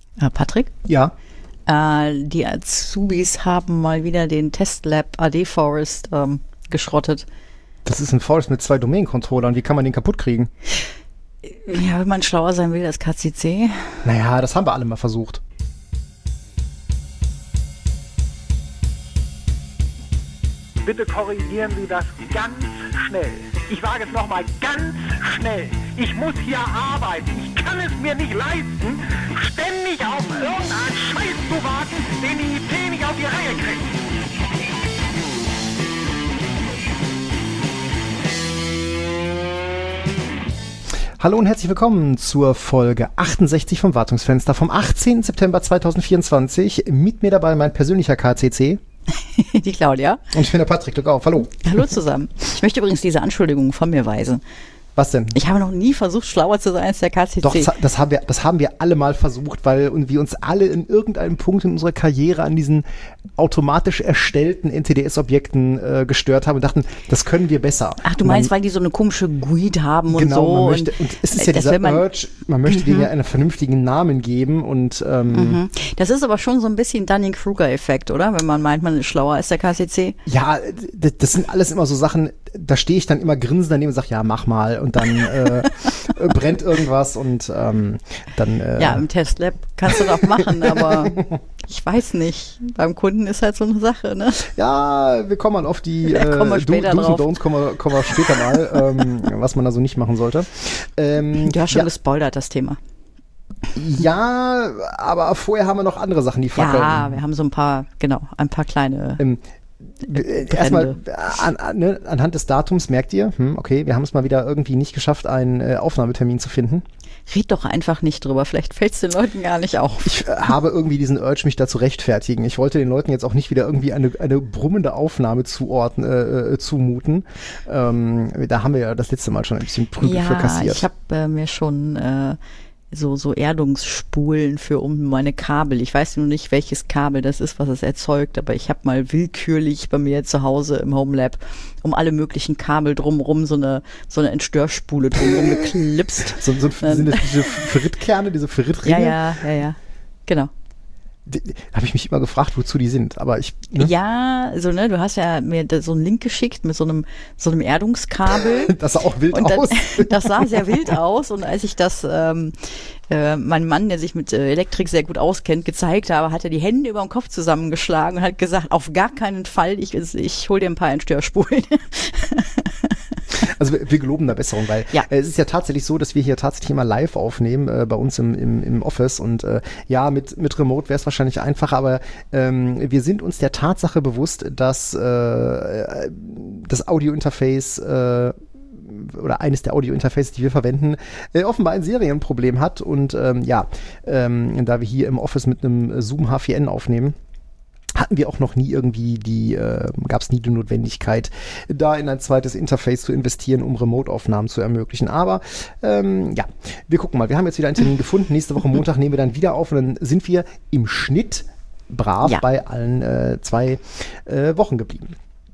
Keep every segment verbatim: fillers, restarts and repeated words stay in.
Äh, Patrick? Ja. Äh, die Azubis haben mal wieder den Testlab A D Forest ähm, geschrottet. Das ist ein Forest mit zwei Domain-Controllern. Wie kann man den kaputt kriegen? Ja, wenn man schlauer sein will als K C C. Naja, das haben wir alle mal versucht. Bitte korrigieren Sie das ganz schnell. Ich sage es nochmal, ganz schnell. Ich muss hier arbeiten. Ich kann es mir nicht leisten, ständig auf irgendeinen Scheiß zu warten, den die I T nicht auf die Reihe kriegt. Hallo und herzlich willkommen zur Folge achtundsechzig vom Wartungsfenster vom achtzehnten September zweitausendvierundzwanzig. Mit mir dabei mein persönlicher K C C. Die Claudia. Und ich bin der Patrick. Glück auf. Hallo. Hallo zusammen. Ich möchte übrigens diese Anschuldigung von mir weisen. Was denn? Ich habe noch nie versucht, schlauer zu sein als der K C C. Doch, das haben wir, das haben wir alle mal versucht, weil wir uns alle in irgendeinem Punkt in unserer Karriere an diesen automatisch erstellten N T D S-Objekten äh, gestört haben und dachten, das können wir besser. Ach, du meinst, man, weil die so eine komische G U I D haben und genau, so. Man möchte, und, und es ist ja dieser man, Urge, man möchte denen ja einen vernünftigen Namen geben und ähm, mhm. Das ist aber schon so ein bisschen Dunning-Kruger-Effekt, oder? Wenn man meint, man ist schlauer als der K C C. Ja, das, das sind alles immer so Sachen, da stehe ich dann immer grinsend daneben und sage, ja, mach mal. Und dann äh, brennt irgendwas und ähm, dann... Äh, ja, im Testlab kannst du doch machen, aber ich weiß nicht. Beim Kunden ist halt so eine Sache, ne? Ja, wir kommen mal auf die äh, kommen wir später Do's drauf. und Don'ts, kommen wir, kommen wir später mal, ähm, was man da so nicht machen sollte. Ähm, du hast schon ja. gespoilert, das Thema. Ja, aber vorher haben wir noch andere Sachen, die fackeln. Ja, wir haben so ein paar, genau, ein paar kleine... Ähm, Erstmal an, an, ne, anhand des Datums merkt ihr, hm, okay, wir haben es mal wieder irgendwie nicht geschafft, einen äh, Aufnahmetermin zu finden. Red doch einfach nicht drüber, vielleicht fällt es den Leuten gar nicht auf. Ich äh, habe irgendwie diesen Urge, mich da zu rechtfertigen. Ich wollte den Leuten jetzt auch nicht wieder irgendwie eine, eine brummende Aufnahme zuordnen, äh, zumuten. Ähm, da haben wir ja das letzte Mal schon ein bisschen Prügel ja, für kassiert. Ja, ich habe äh, mir schon... Äh, so so Erdungsspulen für um meine Kabel. Ich weiß nur nicht, welches Kabel das ist, was es erzeugt, aber ich habe mal willkürlich bei mir zu Hause im Homelab um alle möglichen Kabel drumherum so eine so eine Entstörspule drumherum geklipst. so, so sind das diese Ferritkerne, diese Ferritringe? Ja, ja, ja, ja. Genau. Habe ich mich immer gefragt, wozu die sind, aber ich... Ne? Ja, so ne, du hast ja mir so einen Link geschickt mit so einem so einem Erdungskabel. Das sah auch wild und aus. Das, das sah sehr wild aus und als ich das ähm, äh, meinem Mann, der sich mit äh, Elektrik sehr gut auskennt, gezeigt habe, hat er die Hände über den Kopf zusammengeschlagen und hat gesagt, auf gar keinen Fall, ich, ich hol dir ein paar Entstörsspulen. Also wir, wir geloben da Besserung, weil ja. äh, es ist ja tatsächlich so, dass wir hier tatsächlich immer live aufnehmen äh, bei uns im, im, im Office und äh, ja, mit, mit Remote wäre es wahrscheinlich einfacher, aber ähm, wir sind uns der Tatsache bewusst, dass äh, das Audiointerface äh, oder eines der Audiointerfaces, die wir verwenden, äh, offenbar ein Serienproblem hat und ähm, ja, ähm, da wir hier im Office mit einem Zoom H vier N aufnehmen, hatten wir auch noch nie irgendwie die, äh, gab es nie die Notwendigkeit, da in ein zweites Interface zu investieren, um Remote-Aufnahmen zu ermöglichen. Aber ähm, ja, wir gucken mal. Wir haben jetzt wieder einen Termin gefunden. Nächste Woche Montag nehmen wir dann wieder auf und dann sind wir im Schnitt brav ja. bei allen äh, zwei äh, Wochen geblieben.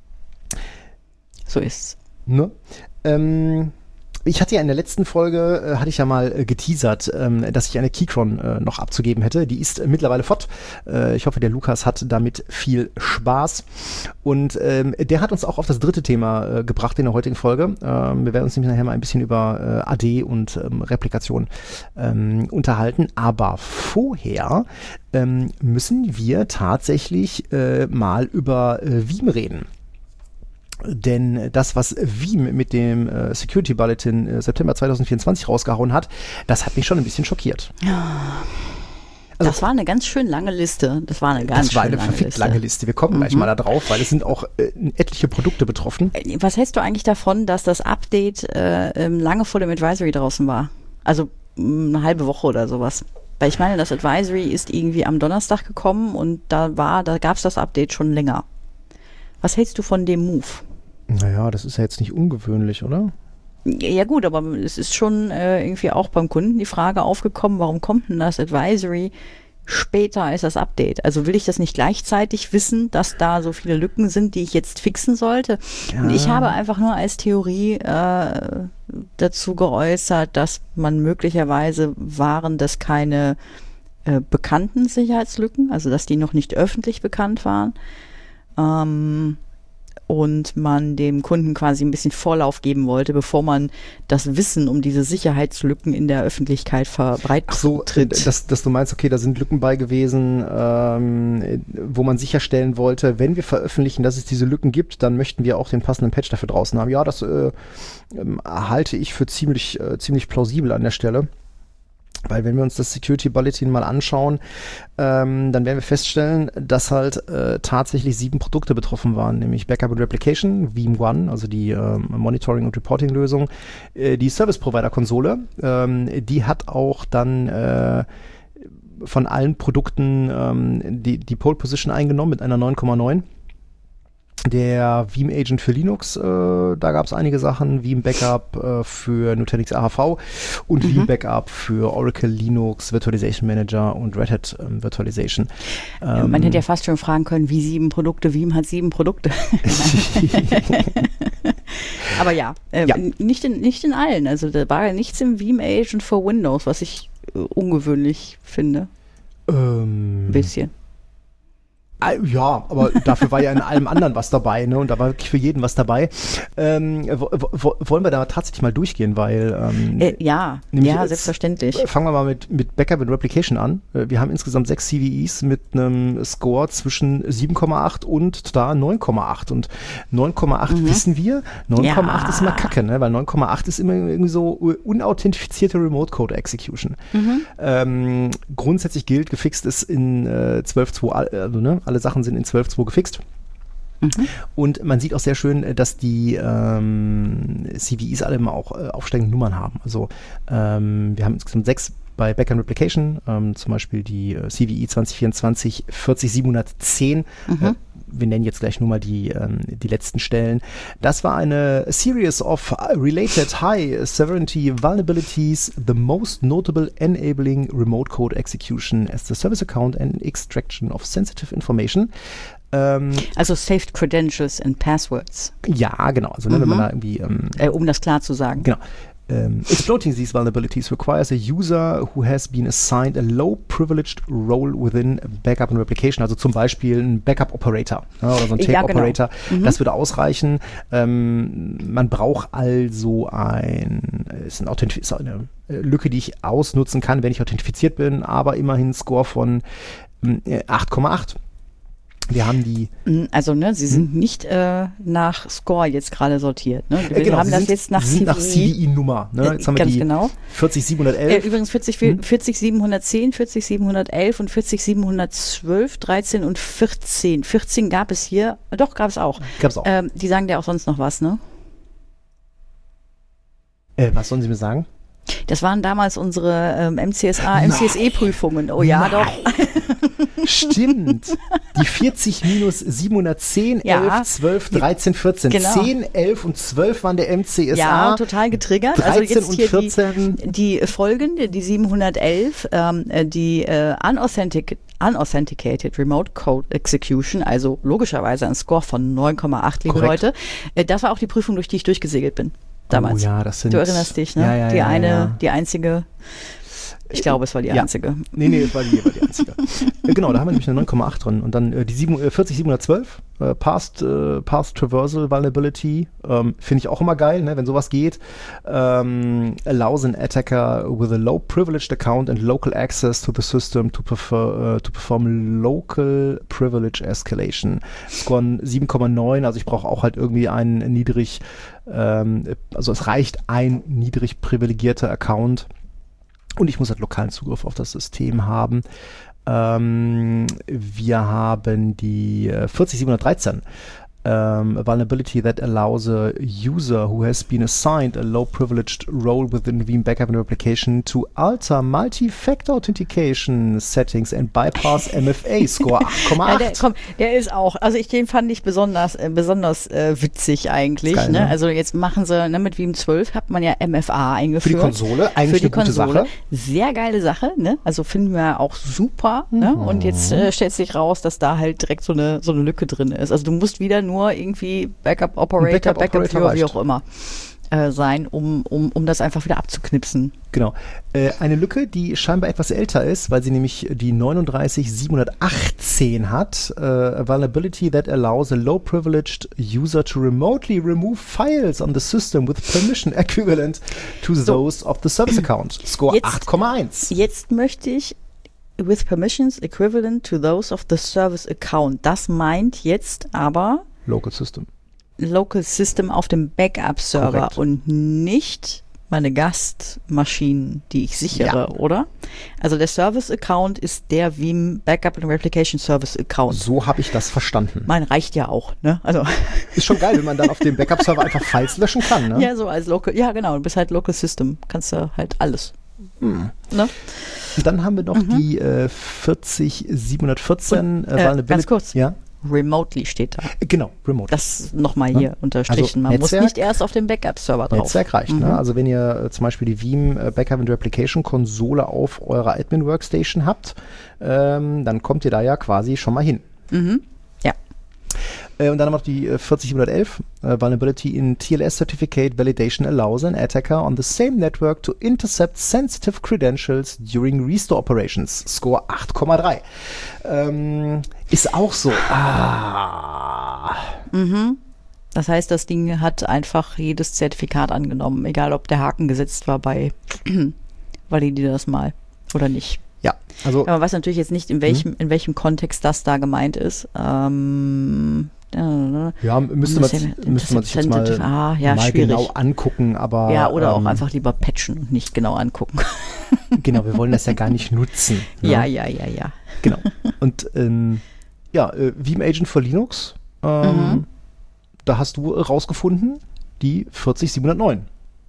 So ist's. Ne? Ähm, Ich hatte ja in der letzten Folge, äh, hatte ich ja mal äh, geteasert, ähm, dass ich eine Keychron äh, noch abzugeben hätte. Die ist äh, mittlerweile fort. Äh, ich hoffe, der Lukas hat damit viel Spaß. Und ähm, der hat uns auch auf das dritte Thema äh, gebracht in der heutigen Folge. Ähm, wir werden uns nämlich nachher mal ein bisschen über äh, A D und ähm, Replikation ähm, unterhalten. Aber vorher ähm, müssen wir tatsächlich äh, mal über äh, Veeam reden. Denn das, was Veeam mit dem äh, Security Bulletin äh, September zweitausendvierundzwanzig rausgehauen hat, das hat mich schon ein bisschen schockiert. Also, das war eine ganz schön lange Liste. Das war eine ganz Das war schön eine lange verfickt Liste. lange Liste. Wir kommen mhm. gleich mal da drauf, weil es sind auch äh, etliche Produkte betroffen. Was hältst du eigentlich davon, dass das Update äh, lange vor dem Advisory draußen war? Also eine halbe Woche oder sowas. Weil ich meine, das Advisory ist irgendwie am Donnerstag gekommen und da war, da gab es das Update schon länger. Was hältst du von dem Move? Naja, das ist ja jetzt nicht ungewöhnlich, oder? Ja gut, aber es ist schon äh, irgendwie auch beim Kunden die Frage aufgekommen, warum kommt denn das Advisory später als das Update? Also will ich das nicht gleichzeitig wissen, dass da so viele Lücken sind, die ich jetzt fixen sollte? Ja. Und ich habe einfach nur als Theorie äh, dazu geäußert, dass man möglicherweise Waren, das keine äh, bekannten Sicherheitslücken, also dass die noch nicht öffentlich bekannt waren. Ähm, und man dem Kunden quasi ein bisschen Vorlauf geben wollte, bevor man das Wissen um diese Sicherheitslücken in der Öffentlichkeit verbreitet. Ach so, dass, dass du meinst, okay, da sind Lücken bei gewesen, ähm, wo man sicherstellen wollte, wenn wir veröffentlichen, dass es diese Lücken gibt, dann möchten wir auch den passenden Patch dafür draußen haben. Ja, das äh, äh, halte ich für ziemlich, äh, ziemlich plausibel an der Stelle. Weil wenn wir uns das Security Bulletin mal anschauen, ähm, dann werden wir feststellen, dass halt äh, tatsächlich sieben Produkte betroffen waren, nämlich Backup and Replication, Veeam One, also die äh, Monitoring- und Reporting-Lösung, äh, die Service-Provider-Konsole, ähm, die hat auch dann äh, von allen Produkten ähm, die, die Pole Position eingenommen mit einer neun Komma neun. Der Veeam Agent für Linux, äh, da gab es einige Sachen, Veeam Backup äh, für Nutanix A H V und mhm. Veeam Backup für Oracle Linux Virtualization Manager und Red Hat ähm, Virtualization. Ähm, Man hätte ja fast schon fragen können, wie sieben Produkte, Veeam hat sieben Produkte. Aber ja, äh, ja. Nicht, in, nicht in allen. Also da war ja nichts im Veeam Agent für Windows, was ich äh, ungewöhnlich finde. Ähm. Ein bisschen. Ja, aber dafür war ja in allem anderen was dabei, ne? Und da war wirklich für jeden was dabei. Ähm, wo, wo, wollen wir da tatsächlich mal durchgehen, weil ähm, äh, ja, ja, jetzt, selbstverständlich. Fangen wir mal mit, mit Backup and Replication an. Wir haben insgesamt sechs C V Es mit einem Score zwischen sieben Komma acht und da neun Komma acht. Und neun Komma acht mhm. wissen wir, neun Komma acht ja. ist immer Kacke, ne? Weil neun Komma acht ist immer irgendwie so unauthentifizierte Remote Code Execution. Mhm. Ähm, grundsätzlich gilt, gefixt ist in äh, zwölf Punkt zwei, also ne? Alle Sachen sind in zwölf Punkt zwei gefixt. Mhm. Und man sieht auch sehr schön, dass die ähm, C V Es alle immer auch äh, aufsteigende Nummern haben. Also ähm, wir haben insgesamt sechs bei Backup and Replication, ähm, zum Beispiel die äh, C V E zwanzig vierundzwanzig vierzig siebenhundertzehn. Mhm. Äh, wir nennen jetzt gleich nur mal die, ähm, die letzten Stellen. Das war eine Series of related high severity vulnerabilities, the most notable enabling remote code execution as the service account and extraction of sensitive information. Ähm, also saved credentials and passwords. Ja, genau. Also ne, mhm. wenn man da irgendwie ähm, äh, um das klar zu sagen. Genau. Um, exploiting these vulnerabilities requires a user who has been assigned a low-privileged role within Backup and Replication, also zum Beispiel ein Backup-Operator ja, oder so ein Tape-Operator. Ja, genau. mhm. Das würde ausreichen. Ähm, man braucht also ein, ist, ein Authentif- ist eine Lücke, die ich ausnutzen kann, wenn ich authentifiziert bin, aber immerhin Score von äh, acht Komma acht. Wir haben die... Also, ne, sie sind hm? nicht äh, nach Score jetzt gerade sortiert. Ne? Wir äh, genau, haben das sind, jetzt nach C V I-Nummer. Ne? Jetzt haben wir ganz die genau. vierzig siebenhundertelf. Äh, übrigens vierzig, hm? vierzig siebenhundertzehn, vierzig siebenhundertelf und vierzig siebenhundertzwölf, dreizehn und vierzehn. vierzehn gab es hier, doch, gab es auch. Gab es auch. Ähm, die sagen dir auch sonst noch was, ne? Äh, was sollen sie mir sagen? Das waren damals unsere ähm, M C S A, M C S E-Prüfungen. Oh ja, Nein. doch. Stimmt. Die vierzig minus siebenhundertzehn, ja. elf, zwölf, dreizehn, vierzehn. Genau. zehn, elf und zwölf waren der M C S A. Ja, total getriggert. dreizehn also jetzt und hier vierzehn. Die, die Folgen, die siebenhundertelf, ähm, die äh, unauthentic, unauthenticated Remote Code Execution, also logischerweise ein Score von neun Komma acht, liebe Korrekt. Leute. Äh, das war auch die Prüfung, durch die ich durchgesegelt bin. Damals. Oh ja, das sind, du erinnerst dich, ne? Ja, ja, die ja, eine, ja. die einzige, ich glaube, es war die ja. einzige. Nee, nee, es war die, war die einzige. äh, genau, da haben wir nämlich eine neun Komma acht drin. Und dann äh, die sieben, äh, vierzig siebenhundertzwölf, äh, Past, äh, Past Traversal Vulnerability, ähm, finde ich auch immer geil, ne, wenn sowas geht. Ähm, allows an attacker with a low privileged account and local access to the system to, prefer, uh, to perform local privilege escalation. Score sieben Komma neun, also ich brauche auch halt irgendwie einen niedrig, ähm, also es reicht ein niedrig privilegierter Account. Und ich muss halt lokalen Zugriff auf das System haben. Ähm, wir haben die äh, vierzig siebenhundertdreizehn. Um, a vulnerability that allows a user who has been assigned a low-privileged role within Veeam Backup and Replication to alter multi-factor authentication settings and bypass M F A. Score acht Komma acht. Ja, der, komm, der ist auch, also ich, den fand ich besonders, äh, besonders äh, witzig eigentlich. Geil, ne? Ne? Also jetzt machen sie, ne, mit Veeam zwölf hat man ja M F A eingeführt. Für die Konsole, eigentlich Für die eine gute Konsole. Sache. Sehr geile Sache, ne? Also finden wir auch super. Mhm. Ne? Und jetzt äh, stellt sich raus, dass da halt direkt so eine, so eine Lücke drin ist. Also du musst wieder nur Nur irgendwie Backup Operator, Backup, Backup Operator für reicht. wie auch immer. äh, sein, um, um, um das einfach wieder abzuknipsen. Genau. Äh, eine Lücke, die scheinbar etwas älter ist, weil sie nämlich die neununddreißig siebenhundertachtzehn hat. Äh, a vulnerability that allows a low-privileged user to remotely remove files on the system with permission equivalent to so. those of the service account. Score acht Komma eins. Jetzt möchte ich with permissions equivalent to those of the service account. Das meint jetzt aber Local System. Local System auf dem Backup-Server und nicht meine Gastmaschinen, die ich sichere, ja. oder? Also der Service-Account ist der Veeam Backup and Replication Service-Account. So habe ich das verstanden. Mein reicht ja auch, ne? Also ist schon geil, wenn man dann auf dem Backup-Server einfach Files löschen kann, ne? Ja, so als Local, ja genau, du bist halt Local System, kannst du halt alles. Hm. Ne? Und dann haben wir noch mhm. die äh, vierzig siebenhundertvierzehn äh, Ganz kurz. Ja? Remotely steht da. Genau, remote. Das nochmal hier ja. unterstrichen. Also Man muss nicht erst auf den Backup-Server drauf. Netzwerk reicht. Mhm. Ne? Also wenn ihr äh, zum Beispiel die Veeam äh, Backup and Replication Konsole auf eurer Admin-Workstation habt, ähm, dann kommt ihr da ja quasi schon mal hin. Mhm. Ja. Äh, und dann haben wir noch die äh, vierzig siebenhundertelf. Äh, Vulnerability in T L S Certificate Validation allows an attacker on the same network to intercept sensitive credentials during Restore Operations. Score acht Komma drei. Ähm, ist auch so. Ah. Mhm. Das heißt, das Ding hat einfach jedes Zertifikat angenommen, egal ob der Haken gesetzt war bei validiere das mal oder nicht. Ja, also. Aber man weiß natürlich jetzt nicht, in welchem, mhm. in welchem Kontext das da gemeint ist. Ähm, ja, müsste man, müsste man sich jetzt mal, ah, ja, mal genau angucken, aber. Ja, oder ähm, auch einfach lieber patchen und nicht genau angucken. Genau, wir wollen das ja gar nicht nutzen. Ne? Ja, ja, ja, ja. Genau. Und ähm, ja, äh, Veeam Agent for Linux, ähm, mhm. da hast du rausgefunden, die vierzig siebenhundertneun.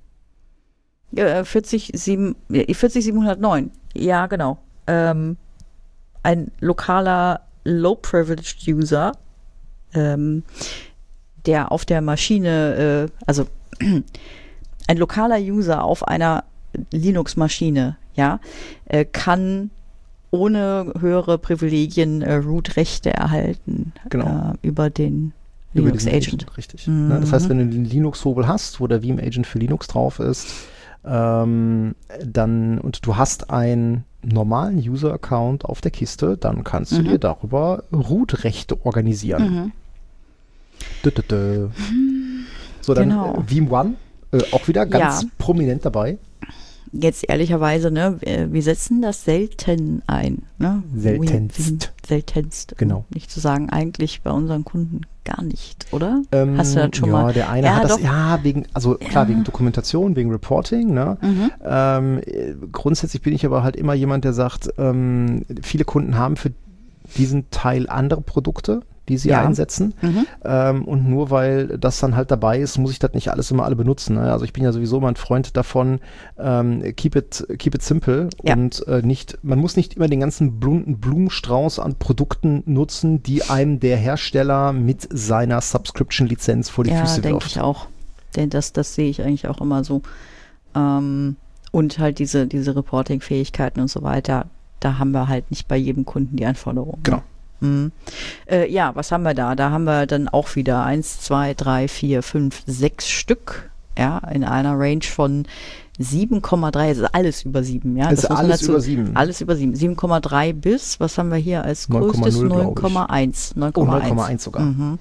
Ja, vierzig siebenhundertneun. Ja, genau. Ähm, ein lokaler Low-Privileged User, ähm, der auf der Maschine, äh, also ein lokaler User auf einer Linux-Maschine, ja, äh, kann ohne höhere Privilegien äh, Root-Rechte erhalten, genau. äh, über den Linux-Agent. Agent, richtig. Mhm. Ne, das heißt, wenn du den Linux-Hobel hast, wo der Veeam Agent für Linux drauf ist, ähm, dann, und du hast einen normalen User-Account auf der Kiste, dann kannst du mhm. dir darüber Root-Rechte organisieren. Mhm. Dö, dö, dö. So, dann genau. äh, Veeam One, äh, auch wieder ganz ja. prominent dabei. Jetzt ehrlicherweise, ne, wir setzen das selten ein. Ne? Seltenst. Wie, wie, seltenst. Genau. Um nicht zu sagen, eigentlich bei unseren Kunden gar nicht, oder? Ähm, Hast du das schon ja, mal? Ja, der eine ja, hat das, doch. ja, wegen, also klar, ja. wegen Dokumentation, wegen Reporting, ne? Mhm. Ähm, grundsätzlich bin ich aber halt immer jemand, der sagt, ähm, viele Kunden haben für diesen Teil andere Produkte, die sie ja. einsetzen. Mhm. Ähm, und nur weil das dann halt dabei ist, muss ich das nicht alles immer alle benutzen. Ne? Also ich bin ja sowieso mal ein Freund davon, ähm, keep it, keep it simple ja. und äh, nicht, man muss nicht immer den ganzen bunten Blumenstrauß an Produkten nutzen, die einem der Hersteller mit seiner Subscription-Lizenz vor die ja, Füße wirft. Ja, denke ich auch. Denn das, das sehe ich eigentlich auch immer so. Ähm, und halt diese, diese Reporting-Fähigkeiten und so weiter, da haben wir halt nicht bei jedem Kunden die Anforderungen. Genau. Mhm. Äh, ja, was haben wir da? Da haben wir dann auch wieder eins, zwei, drei, vier, fünf, sechs Stück, ja, in einer Range von sieben Komma drei, das ist alles über sieben, ja. Das ist alles dazu, über sieben. Alles über sieben. sieben Komma drei bis, was haben wir hier als größtes? neun Komma eins. neun Komma eins. Oh, neun Komma eins sogar. Mhm.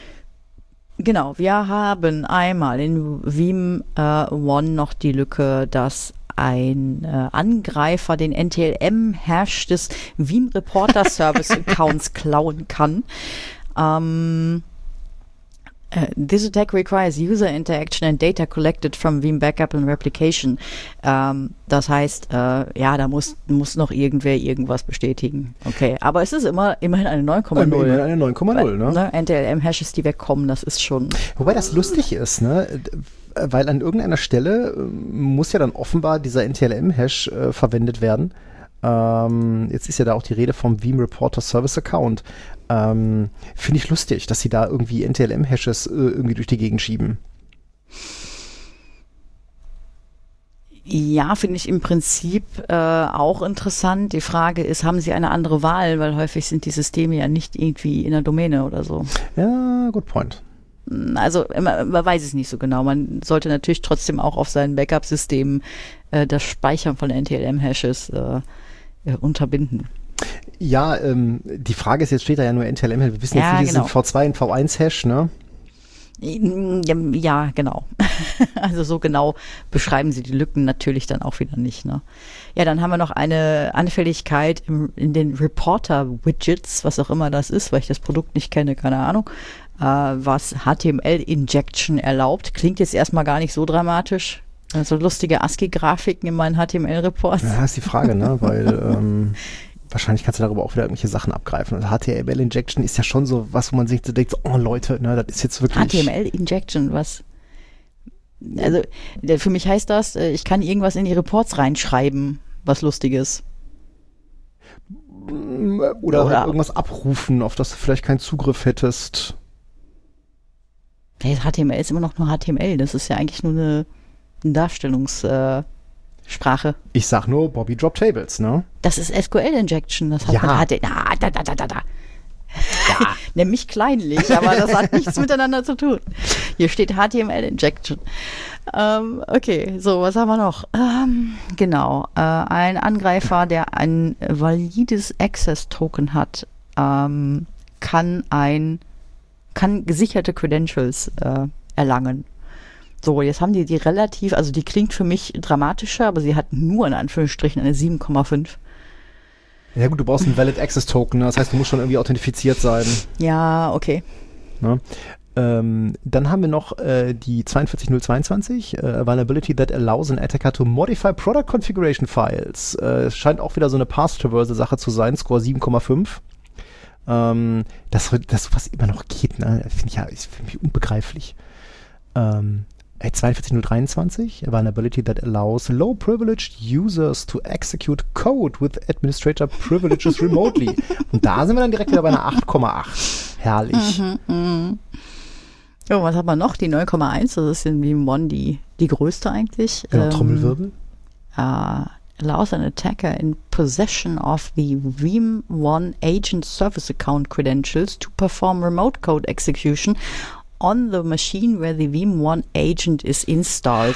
Genau, wir haben einmal in Veeam äh, One noch die Lücke, dass ein äh, Angreifer den N T L M-Hash des Veeam Reporter Service Accounts klauen kann. Um, uh, this attack requires user interaction and data collected from Veeam Backup and Replication. Um, das heißt, uh, ja, da muss, muss noch irgendwer irgendwas bestätigen. Okay, aber es ist immer immerhin eine neun Komma null. Immerhin eine neun Komma null, ne? ne? N T L M-Hashes, die wegkommen, das ist schon... Wobei das lustig ist, ne? Weil an irgendeiner Stelle äh, muss ja dann offenbar dieser N T L M-Hash äh, verwendet werden. Ähm, jetzt ist ja da auch die Rede vom Veeam Reporter Service Account. Ähm, Finde ich lustig, dass sie da irgendwie N T L M-Hashes äh, irgendwie durch die Gegend schieben. Ja, finde ich im Prinzip äh, auch interessant. Die Frage ist, haben sie eine andere Wahl? Weil häufig sind die Systeme ja nicht irgendwie in der Domäne oder so. Ja, good point. Also man, man weiß es nicht so genau. Man sollte natürlich trotzdem auch auf seinen Backup-Systemen äh, das Speichern von N T L M-Hashes äh, äh, unterbinden. Ja, ähm, die Frage ist, jetzt steht da ja nur N T L M, wir wissen ja, jetzt nicht, genau. ist V zwei und V eins Hash, ne? Ja, ja, genau. Also so genau beschreiben sie die Lücken natürlich dann auch wieder nicht, ne? Ja, dann haben wir noch eine Anfälligkeit im, in den Reporter-Widgets, was auch immer das ist, weil ich das Produkt nicht kenne, keine Ahnung, äh, was H T M L-Injection erlaubt. Klingt jetzt erstmal gar nicht so dramatisch. So also lustige ASCII-Grafiken in meinen H T M L-Reports. Ja, ist die Frage, ne? Weil ähm, wahrscheinlich kannst du darüber auch wieder irgendwelche Sachen abgreifen. Also H T M L-Injection ist ja schon so was, wo man sich so denkt, so, oh Leute, ne, das ist jetzt wirklich... H T M L-Injection, was... Also für mich heißt das, ich kann irgendwas in die Reports reinschreiben, was Lustiges. Oder, Oder irgendwas abrufen, auf das du vielleicht keinen Zugriff hättest. H T M L ist immer noch nur H T M L, das ist ja eigentlich nur eine, eine Darstellungssprache. Äh, ich sag nur Bobby Drop Tables, ne? Das ist S Q L-Injection, das hat ja. man H T M L. Ah, da, da, da, da, da. Ja. Nämlich kleinlich, aber das hat nichts miteinander zu tun. Hier steht H T M L-Injection. Ähm, okay, so, was haben wir noch? Ähm, genau, äh, ein Angreifer, der ein valides Access-Token hat, ähm, kann ein kann gesicherte Credentials äh, erlangen. So, jetzt haben die die relativ, also die klingt für mich dramatischer, aber sie hat nur in Anführungsstrichen eine sieben Komma fünf. Ja gut, du brauchst einen Valid Access Token, das heißt, du musst schon irgendwie authentifiziert sein. Ja, okay. Ne? Ähm, dann haben wir noch äh, die vier zwei null zweiundzwanzig, äh, Vulnerability that allows an attacker to modify product configuration files. Äh, scheint auch wieder so eine Path-Traverse-Sache zu sein, Score sieben Komma fünf. Ähm, das, das, was immer noch geht, ne, finde ich ja ist für mich unbegreiflich. Ähm, vier zwei null dreiundzwanzig, a vulnerability that allows low-privileged users to execute code with administrator privileges remotely. Und da sind wir dann direkt wieder bei einer acht Komma acht. Herrlich. Mhm, mh. Jo, was haben wir noch? Die neun Komma eins, das ist in Veeam One die, die größte eigentlich. Genau, ähm, Trommelwirbel. Uh, allows an attacker in possession of the Veeam One Agent Service Account credentials to perform remote code execution on the machine where the Veeam One Agent is installed.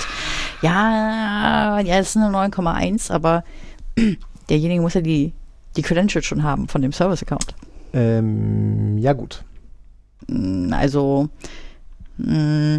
Ja, ja, das ist eine neun Komma eins, aber derjenige muss ja die, die Credentials schon haben von dem Service Account. Ähm, ja gut. Also, mh,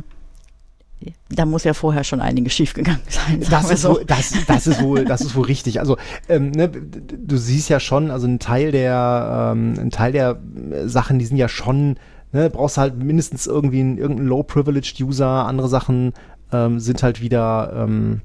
da muss ja vorher schon einiges schiefgegangen sein. Das ist, so. wohl, das, das, ist wohl, das ist wohl richtig. Also ähm, ne, du siehst ja schon, also ein Teil der, ähm, ein Teil der Sachen, die sind ja schon, ne, brauchst halt mindestens irgendwie einen, irgendeinen low-privileged User. Andere Sachen ähm, sind halt wieder, ähm,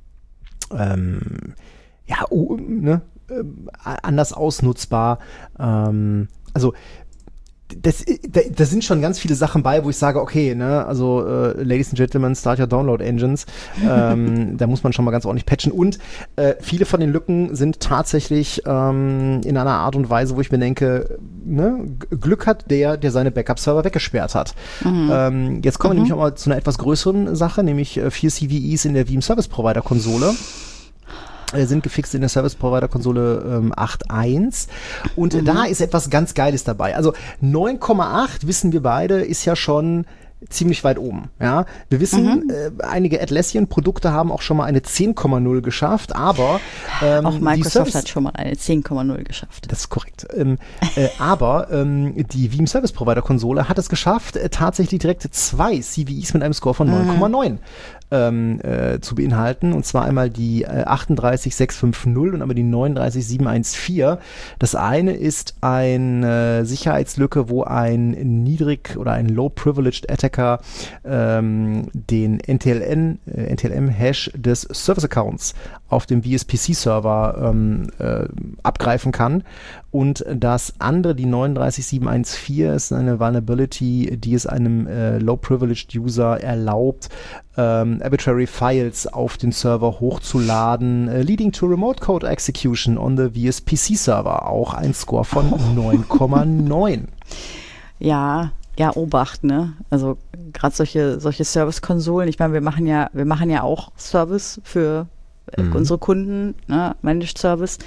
ähm, ja, uh, ne, äh, anders ausnutzbar. Ähm, also Das, da, da sind schon ganz viele Sachen bei, wo ich sage, okay, ne, also äh, Ladies and Gentlemen, start your Download Engines. ähm, da muss man schon mal ganz ordentlich patchen. Und äh, viele von den Lücken sind tatsächlich ähm, in einer Art und Weise, wo ich mir denke, ne, Glück hat der, der seine Backup-Server weggesperrt hat. Mhm. Ähm, jetzt kommen mhm. wir nämlich auch mal zu einer etwas größeren Sache, nämlich äh, vier C V Es in der Veeam Service Provider Konsole. Sind gefixt in der Service Provider Konsole ähm, acht Punkt eins und mhm. da ist etwas ganz Geiles dabei. Also neun Komma acht, wissen wir beide, ist ja schon ziemlich weit oben. Ja, wir wissen, mhm. äh, einige Atlassian-Produkte haben auch schon mal eine zehn Komma null geschafft, aber ähm, auch Microsoft die Service- hat schon mal eine zehn Komma null geschafft. Das ist korrekt. Ähm, äh, aber ähm, die Veeam Service Provider Konsole hat es geschafft, äh, tatsächlich direkt zwei C V Es mit einem Score von neun Komma neun ähm, äh, zu beinhalten. Und zwar einmal die äh, achtunddreißig sechs fünf null und einmal die neununddreißig sieben eins vier. Das eine ist eine Sicherheitslücke, wo ein niedrig oder ein low-privileged Attacker ähm, den N T L N, äh, N T L M-Hash des Service-Accounts auf dem V S P C-Server ähm, äh, abgreifen kann. Und das andere, die neununddreißig sieben eins vier, ist eine Vulnerability, die es einem äh, low-privileged User erlaubt, ähm, arbitrary Files auf den Server hochzuladen, äh, leading to remote code execution on the V S P C-Server. Auch ein Score von neun Komma neun. Ja, ja, Obacht, ne? Also gerade solche, solche Service-Konsolen, ich meine, wir machen ja, wir machen ja auch Service für äh, mhm. unsere Kunden, ne? Managed Service.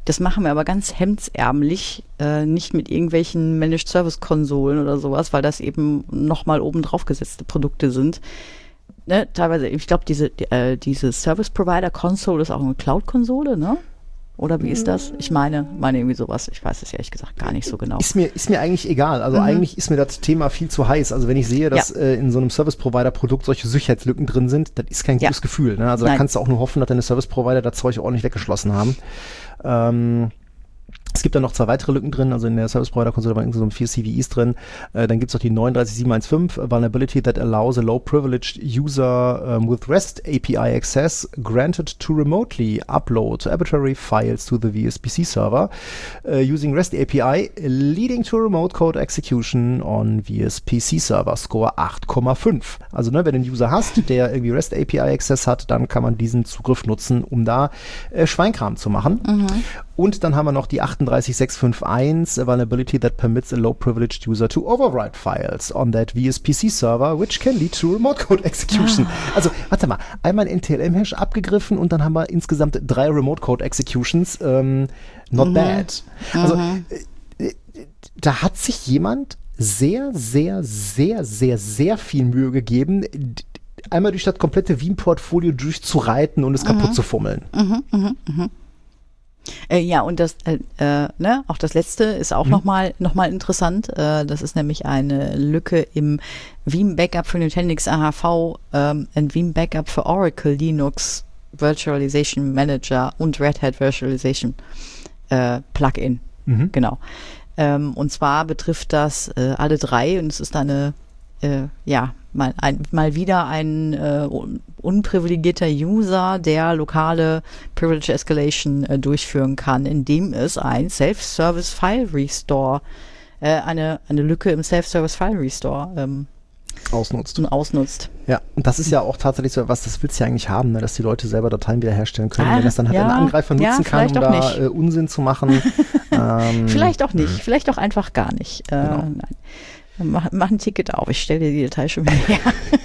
Das machen wir aber ganz hemdsärmlich, äh, nicht mit irgendwelchen Managed Service Konsolen oder sowas, weil das eben nochmal oben drauf gesetzte Produkte sind. Ne, teilweise, ich glaube, diese, die, äh, diese Service Provider Console ist auch eine Cloud-Konsole, ne? Oder wie ist das? Ich meine, meine irgendwie sowas. Ich weiß es ehrlich gesagt gar nicht so genau. Ist mir, ist mir eigentlich egal. Also mhm. eigentlich ist mir das Thema viel zu heiß. Also wenn ich sehe, dass ja. äh, in so einem Service-Provider-Produkt solche Sicherheitslücken drin sind, das ist kein gutes ja. Gefühl. Ne? Also Nein. da kannst du auch nur hoffen, dass deine Service-Provider das Zeug ordentlich weggeschlossen haben. Ähm, Es gibt dann noch zwei weitere Lücken drin, also in der Service Provider Konsole waren insgesamt vier C V Es drin. Äh, dann gibt es noch die neun drei sieben eins fünf, Vulnerability that allows a low privileged user um, with REST A P I access granted to remotely upload arbitrary files to the V S P C server uh, using REST A P I, leading to remote code execution on V S P C server, Score acht Komma fünf. Also ne, wenn du einen User hast, der irgendwie REST A P I access hat, dann kann man diesen Zugriff nutzen, um da äh, Schweinkram zu machen. Mhm. Und dann haben wir noch die achtunddreißig sechs fünf eins, a vulnerability that permits a low-privileged user to overwrite files on that V S P C server, which can lead to remote code execution. Ah. Also, warte mal, einmal ein N T L M-Hash abgegriffen und dann haben wir insgesamt drei remote code executions. Ähm, not mhm. bad. Also, mhm. äh, da hat sich jemand sehr, sehr, sehr, sehr, sehr viel Mühe gegeben, einmal durch das komplette Veeam-Portfolio durchzureiten und es mhm. kaputt zu fummeln. Mhm, mhm, mhm. Äh, ja, und das, äh, äh, ne, auch das letzte ist auch mhm. nochmal noch mal interessant. Äh, das ist nämlich eine Lücke im Veeam Backup für Nutanix A H V, ähm, ein Veeam Backup für Oracle Linux Virtualization Manager und Red Hat Virtualization äh, Plugin. Mhm. Genau. Ähm, und zwar betrifft das äh, alle drei und es ist eine, äh, ja, mal, ein, mal wieder ein äh, un- unprivilegierter User, der lokale Privilege Escalation äh, durchführen kann, indem es ein Self-Service File Restore, äh, eine, eine Lücke im Self-Service File Restore ähm, ausnutzt. ausnutzt. Ja, und das ist ja auch tatsächlich so was, das willst du ja eigentlich haben, ne, dass die Leute selber Dateien wiederherstellen können, ah, wenn das dann halt ja, ein Angreifer nutzen ja, kann, um da äh, Unsinn zu machen. ähm, vielleicht auch nicht, mh. vielleicht auch einfach gar nicht. Äh, genau. Nein. Mach, mach ein Ticket auf, ich stelle dir die Datei schon wieder her.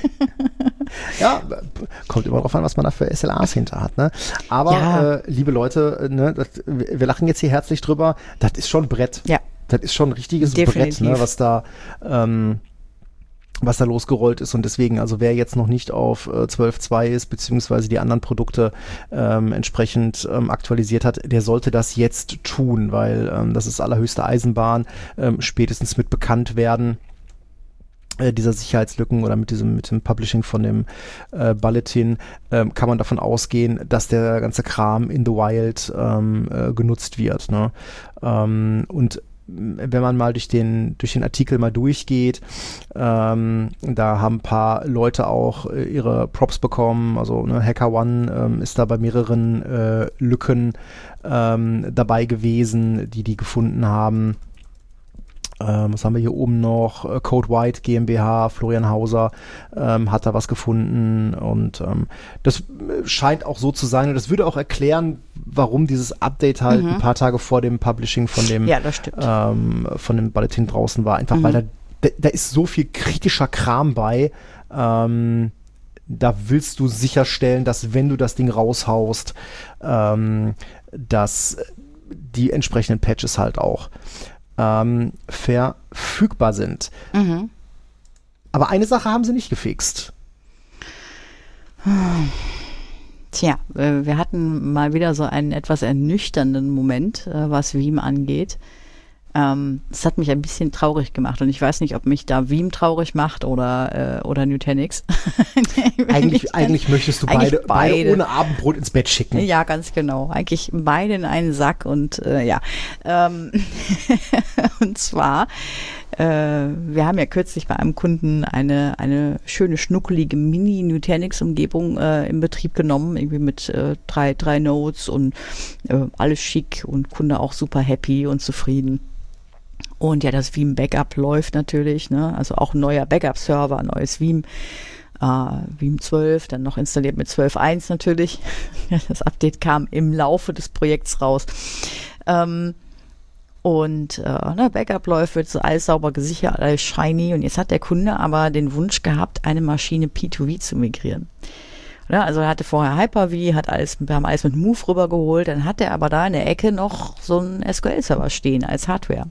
Ja, kommt immer drauf an, was man da für S L As hinter hat. Ne? Aber, ja. äh, liebe Leute, ne, das, wir lachen jetzt hier herzlich drüber, das ist schon Brett. Ja. Das ist schon ein richtiges Definitiv. Brett, ne, was da ähm, was da losgerollt ist, und deswegen, also wer jetzt noch nicht auf äh, zwölf Punkt zwei ist, beziehungsweise die anderen Produkte ähm, entsprechend ähm, aktualisiert hat, der sollte das jetzt tun, weil ähm, das ist allerhöchste Eisenbahn, ähm, spätestens mit bekannt werden äh, dieser Sicherheitslücken oder mit diesem mit dem Publishing von dem äh, Bulletin, ähm, kann man davon ausgehen, dass der ganze Kram in the wild ähm, äh, genutzt wird, ne? Ähm, und wenn man mal durch den durch den Artikel mal durchgeht, ähm, da haben ein paar Leute auch äh, ihre Props bekommen, also ne, HackerOne ähm, ist da bei mehreren äh, Lücken ähm, dabei gewesen, die die gefunden haben. Ähm, was haben wir hier oben noch? Äh, Code White GmbH, Florian Hauser ähm, hat da was gefunden, und ähm, das scheint auch so zu sein, und das würde auch erklären, warum dieses Update halt mhm. ein paar Tage vor dem Publishing von dem ja, das stimmt. Ähm, von dem Bulletin draußen war, einfach mhm. weil da, da, da ist so viel kritischer Kram bei, ähm, da willst du sicherstellen, dass wenn du das Ding raushaust, ähm, dass die entsprechenden Patches halt auch Ähm, verfügbar sind. Mhm. Aber eine Sache haben sie nicht gefixt. Tja, äh, wir hatten mal wieder so einen etwas ernüchternden Moment, äh, was Veeam angeht. Ähm, das hat mich ein bisschen traurig gemacht, und ich weiß nicht, ob mich da Veeam traurig macht oder, äh, oder Nutanix. eigentlich, eigentlich möchtest du eigentlich beide, beide. beide ohne Abendbrot ins Bett schicken. Ja, ganz genau. Eigentlich beide in einen Sack, und äh, ja. Ähm und zwar, äh, wir haben ja kürzlich bei einem Kunden eine, eine schöne, schnuckelige Mini-Nutanix-Umgebung äh, in Betrieb genommen, irgendwie mit äh, drei, drei Nodes und äh, alles schick, und Kunde auch super happy und zufrieden. Und ja, das Veeam Backup läuft natürlich, ne? Also auch ein neuer Backup-Server, neues Veeam, äh, Veeam zwölf, dann noch installiert mit zwölf Punkt eins natürlich. Das Update kam im Laufe des Projekts raus. Ähm, und äh, ne, Backup läuft, wird so alles sauber gesichert, alles shiny. Und jetzt hat der Kunde aber den Wunsch gehabt, eine Maschine P zwei V zu migrieren. Ja, also er hatte vorher Hyper-V, hat alles, wir haben alles mit Move rübergeholt, dann hat er aber da in der Ecke noch so einen S Q L-Server stehen als Hardware.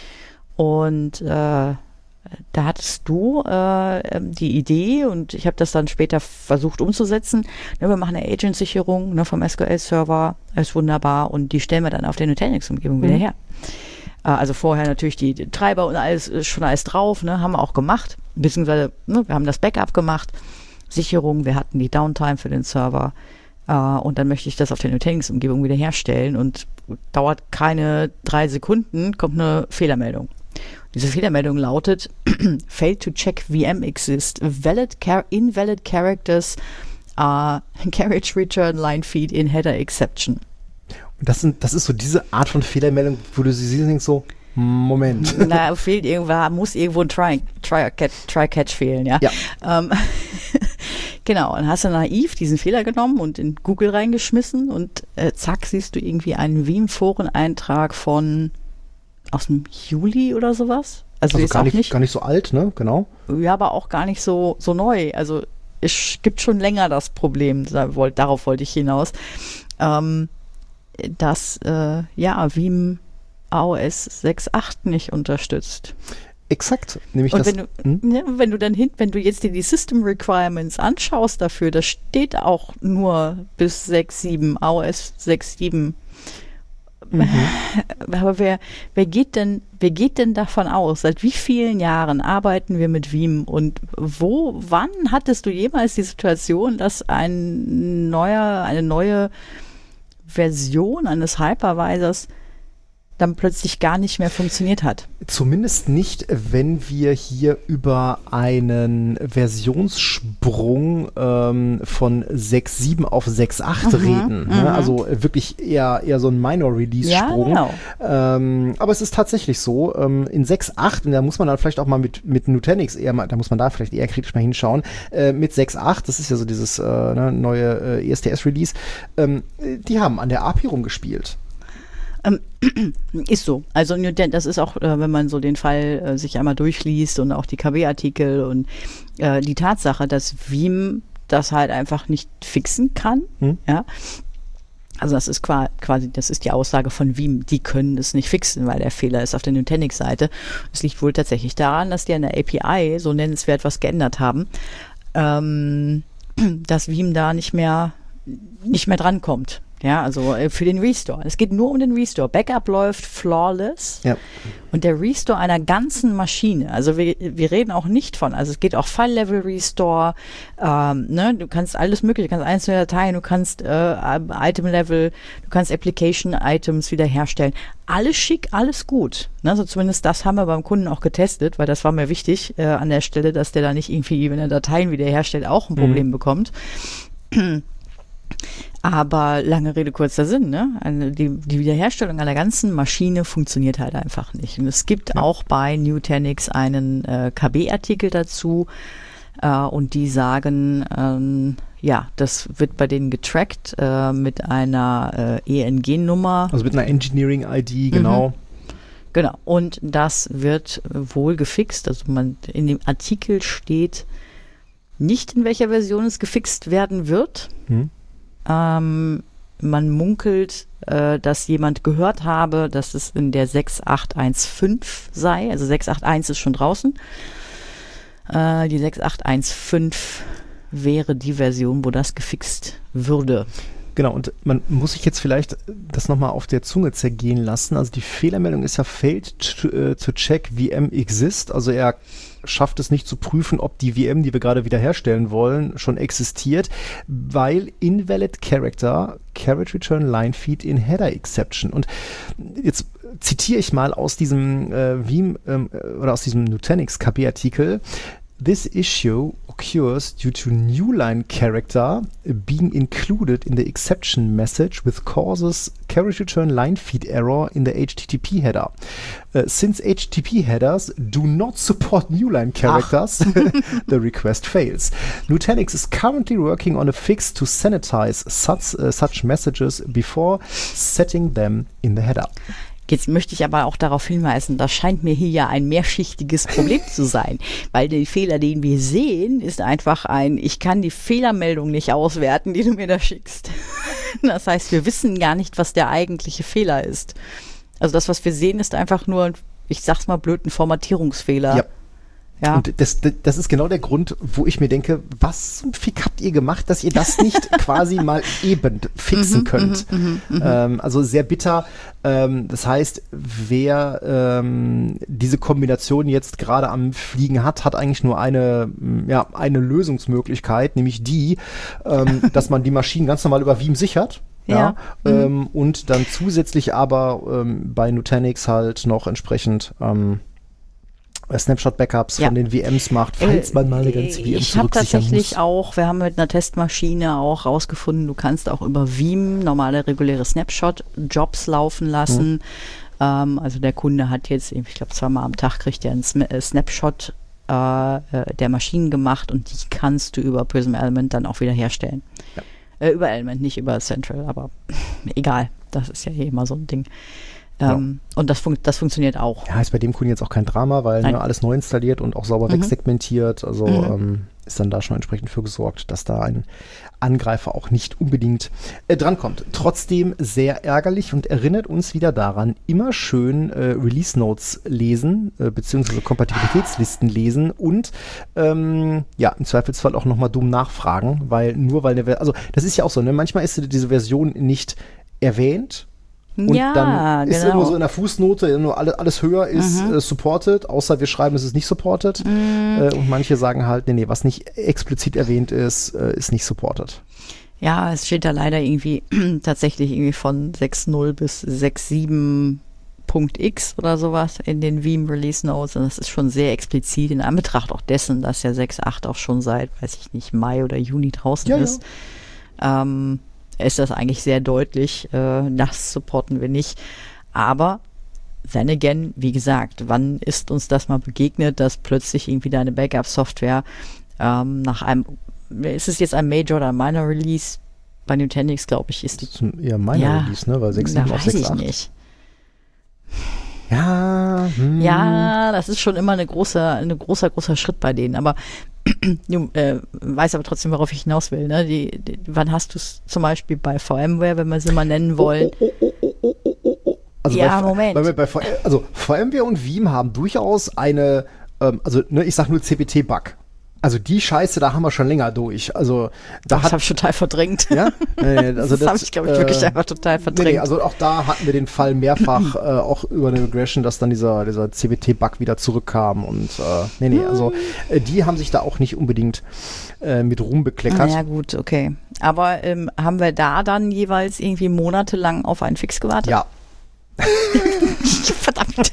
Und äh, da hattest du äh, die Idee, und ich habe das dann später versucht umzusetzen, ne, wir machen eine Agent-Sicherung, ne, vom S Q L-Server, ist wunderbar, und die stellen wir dann auf der Nutanix-Umgebung mhm. wieder her. Äh, also vorher natürlich die, die Treiber und alles, schon alles drauf, ne, haben wir auch gemacht, beziehungsweise ne, wir haben das Backup gemacht, Sicherung, wir hatten die Downtime für den Server, äh, und dann möchte ich das auf der Nutanix-Umgebung wieder herstellen, und dauert keine drei Sekunden, kommt eine Fehlermeldung. Diese Fehlermeldung lautet, failed to check V M exist, valid char- invalid characters, uh, carriage return line feed in header exception. Das, sind, das ist so diese Art von Fehlermeldung, wo du sie siehst und denkst so, Moment. Na, fehlt irgendwo, muss irgendwo ein Try, Try, Catch, Try Catch fehlen, ja. ja. Ähm, genau, und hast du naiv diesen Fehler genommen und in Google reingeschmissen, und äh, zack, siehst du irgendwie einen Veeam-Foren-Eintrag von aus dem Juli oder sowas. Also, also ist gar, auch nicht, nicht, gar nicht so alt, ne? Genau. Ja, aber auch gar nicht so, so neu. Also es gibt schon länger das Problem, da wollt, darauf wollte ich hinaus, ähm, dass äh, ja, Veeam A O S sechs Punkt acht nicht unterstützt. Exakt, nämlich und das. Wenn du, hm? ne, wenn du dann hin, wenn du jetzt dir die System Requirements anschaust dafür, da steht auch nur bis sechs Punkt sieben, A O S sechs Punkt sieben. Mhm. Aber wer, wer geht denn, wer geht denn davon aus? Seit wie vielen Jahren arbeiten wir mit Veeam, und wo, wann hattest du jemals die Situation, dass ein neuer, eine neue Version eines Hypervisors dann plötzlich gar nicht mehr funktioniert hat? Zumindest nicht, wenn wir hier über einen Versionssprung ähm, von sechs Punkt sieben auf sechs Punkt acht mhm, reden. Ne? Mhm. Also wirklich eher, eher so ein Minor-Release-Sprung. Ja, genau. ähm, aber es ist tatsächlich so, ähm, in sechs Punkt acht, und da muss man dann vielleicht auch mal mit, mit Nutanix eher mal, da muss man da vielleicht eher kritisch mal hinschauen, äh, mit sechs Punkt acht, das ist ja so dieses äh, ne, neue äh, E S T S-Release, ähm, die haben an der A P I rumgespielt. Ähm, ist so. Also das ist auch, äh, wenn man so den Fall äh, sich einmal durchliest und auch die K W-Artikel und äh, die Tatsache, dass Veeam das halt einfach nicht fixen kann. Hm. Ja. Also das ist quasi, das ist die Aussage von Veeam, die können es nicht fixen, weil der Fehler ist auf der Nutanix-Seite. Es liegt wohl tatsächlich daran, dass die an der A P I so nennenswert was geändert haben, ähm, dass Veeam da nicht mehr, nicht mehr drankommt. Ja, also für den Restore. Es geht nur um den Restore. Backup läuft flawless. Ja. Und der Restore einer ganzen Maschine, also wir, wir reden auch nicht von, also es geht auch File-Level-Restore, ähm, ne, du kannst alles mögliche, du kannst einzelne Dateien, du kannst äh, Item-Level, du kannst Application-Items wiederherstellen. Alles schick, alles gut. Ne, also zumindest das haben wir beim Kunden auch getestet, weil das war mir wichtig äh, an der Stelle, dass der da nicht irgendwie, wenn er Dateien wiederherstellt, auch ein Problem mhm. bekommt. Aber lange Rede, kurzer Sinn, ne? Also die, die Wiederherstellung einer ganzen Maschine funktioniert halt einfach nicht. Und es gibt ja. auch bei Nutanix einen äh, K B-Artikel dazu, äh, und die sagen, ähm, ja, das wird bei denen getrackt äh, mit einer äh, E N G-Nummer. Also mit einer Engineering-I D, genau. Mhm. Genau, und das wird wohl gefixt. Also man in dem Artikel steht nicht, in welcher Version es gefixt werden wird. Mhm. Ähm, man munkelt, äh, dass jemand gehört habe, dass es in der sechs Punkt acht Punkt fünfzehn sei. Also sechs Punkt acht Punkt eins ist schon draußen. Äh, die sechs Punkt acht Punkt fünfzehn wäre die Version, wo das gefixt würde. Genau, und man muss sich jetzt vielleicht das nochmal auf der Zunge zergehen lassen. Also die Fehlermeldung ist ja failed to, uh, to check V M exist. Also er schafft es nicht zu prüfen, ob die V M, die wir gerade wiederherstellen wollen, schon existiert, weil invalid character, carriage return line feed in header exception. Und jetzt zitiere ich mal aus diesem äh, Veeam ähm, oder aus diesem Nutanix K B-Artikel. This issue occurs due to new line character being included in the exception message, which causes carriage return line feed error in the H T T P header. Uh, since H T T P headers do not support new line characters, the request fails. Nutanix is currently working on a fix to sanitize such, uh, such messages before setting them in the header. Jetzt möchte ich aber auch darauf hinweisen, das scheint mir hier ja ein mehrschichtiges Problem zu sein, weil der Fehler, den wir sehen, ist einfach ein, ich kann die Fehlermeldung nicht auswerten, die du mir da schickst. Das heißt, wir wissen gar nicht, was der eigentliche Fehler ist. Also das, was wir sehen, ist einfach nur, ich sag's mal blöd, ein Formatierungsfehler. Ja. Ja. Und das, das ist genau der Grund, wo ich mir denke, was zum Fick habt ihr gemacht, dass ihr das nicht quasi mal eben fixen könnt. ähm, also sehr bitter. Ähm, das heißt, wer ähm, diese Kombination jetzt gerade am Fliegen hat, hat eigentlich nur eine, ja, eine Lösungsmöglichkeit, nämlich die, ähm, dass man die Maschinen ganz normal über Veeam sichert. Ja, Ja. ähm, und dann zusätzlich aber ähm, bei Nutanix halt noch entsprechend ähm, Snapshot-Backups Ja. von den V Ms macht, falls man mal eine ganze V M Ich habe zurücksichern tatsächlich muss. auch, wir haben mit einer Testmaschine auch rausgefunden, du kannst auch über Veeam normale reguläre Snapshot-Jobs laufen lassen. Mhm. Ähm, also der Kunde hat jetzt, ich glaube zweimal am Tag kriegt er einen Sm- äh, Snapshot äh, der Maschinen gemacht und die kannst du über Prism Element dann auch wieder herstellen. Ja. Äh, über Element, nicht über Central, aber egal, das ist ja eh immer so ein Ding. Ähm, ja. Und das, fun- das funktioniert auch. Ja, ist bei dem Kunden jetzt auch kein Drama, weil ne, alles neu installiert und auch sauber Mhm. wegsegmentiert. Also Mhm. ähm, ist dann da schon entsprechend für gesorgt, dass da ein Angreifer auch nicht unbedingt äh, drankommt. Trotzdem sehr ärgerlich und erinnert uns wieder daran, immer schön äh, Release Notes lesen, äh, beziehungsweise Kompatibilitätslisten lesen und ähm, ja, im Zweifelsfall auch nochmal dumm nachfragen, weil nur weil eine, Ver- also das ist ja auch so, ne? Manchmal ist diese Version nicht erwähnt. Und ja, dann ist genau. irgendwo so in der Fußnote, nur alles, alles höher ist Mhm. äh, supported, außer wir schreiben, es ist nicht supported. Mhm. Äh, und manche sagen halt, nee, nee, was nicht explizit erwähnt ist, äh, ist nicht supported. Ja, es steht da leider irgendwie tatsächlich irgendwie von sechs Punkt null bis sechs Punkt sieben Punkt x oder sowas in den Veeam Release Notes. Und das ist schon sehr explizit in Anbetracht auch dessen, dass ja sechs Punkt acht auch schon seit, weiß ich nicht, Mai oder Juni draußen Ja, ist. Ja. Ähm, ist das eigentlich sehr deutlich. Äh, das supporten wir nicht. Aber then again, wie gesagt, wann ist uns das mal begegnet, dass plötzlich irgendwie deine Backup-Software ähm, nach einem, ist es jetzt ein Major oder ein Minor Release? Bei Nutanix, glaube ich, ist die. Das ist ein eher meiner Ja, Release, ne? Weil sechs da sieben auf weiß sechs ich acht. nicht. Ja, hm. Ja, das ist schon immer eine große, eine großer, großer Schritt bei denen. Aber du äh, weißt aber trotzdem, worauf ich hinaus will. Ne? Die, die, wann hast du es zum Beispiel bei VMware, wenn wir sie mal nennen wollen? Oh, oh, oh, oh, oh, oh, oh. Also Ja, bei, Moment. Bei, bei, bei, also VMware und Veeam haben durchaus eine, ähm, also ne, ich sag nur C P T-Bug. Also die Scheiße, da haben wir schon länger durch. Also da Das hat habe ich total verdrängt. ja, äh, also das, das habe ich, glaube ich, äh, wirklich einfach total verdrängt. Nee, nee, also auch da hatten wir den Fall mehrfach, äh, auch über eine Regression, dass dann dieser, dieser C B T-Bug wieder zurückkam und äh, nee, nee, also äh, die haben sich da auch nicht unbedingt äh, mit Ruhm bekleckert. Ja gut, okay. Aber ähm, haben wir da dann jeweils irgendwie monatelang auf einen Fix gewartet? Ja. Verdammt.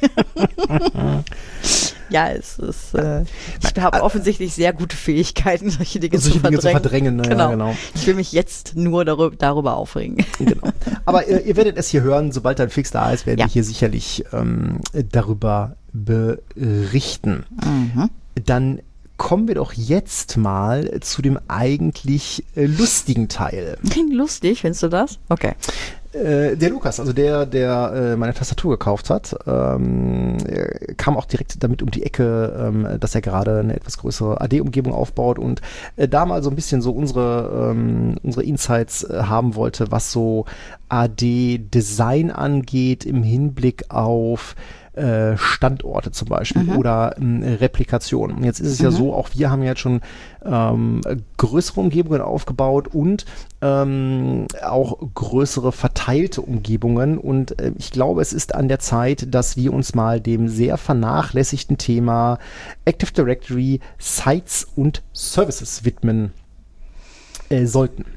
Ja, es ist, äh, ich habe offensichtlich sehr gute Fähigkeiten, solche Dinge, Solche zu, Dinge zu verdrängen. verdrängen. Ne? Genau. Ja, genau. Ich will mich jetzt nur darüber, darüber aufregen. Genau. Aber äh, ihr werdet es hier hören, sobald ein Fix da ist, werden Ja. wir hier sicherlich ähm, darüber berichten. Mhm. Dann kommen wir doch jetzt mal zu dem eigentlich äh, lustigen Teil. Lustig, findest du das? Okay. Äh, der Lukas, also der, der äh, meine Tastatur gekauft hat, ähm, er kam auch direkt damit um die Ecke, ähm, dass er gerade eine etwas größere A D-Umgebung aufbaut und äh, da mal so ein bisschen so unsere, ähm, unsere Insights äh, haben wollte, was so A D-Design angeht im Hinblick auf äh, Standorte zum Beispiel Mhm. oder ähm, Replikation. Und jetzt ist es Mhm. ja so, auch wir haben jetzt schon ähm, größere Umgebungen aufgebaut und ähm, auch größere verteilte Umgebungen. Und äh, ich glaube, es ist an der Zeit, dass wir uns mal dem sehr vernachlässigten Thema Active Directory, Sites und Services widmen äh, sollten.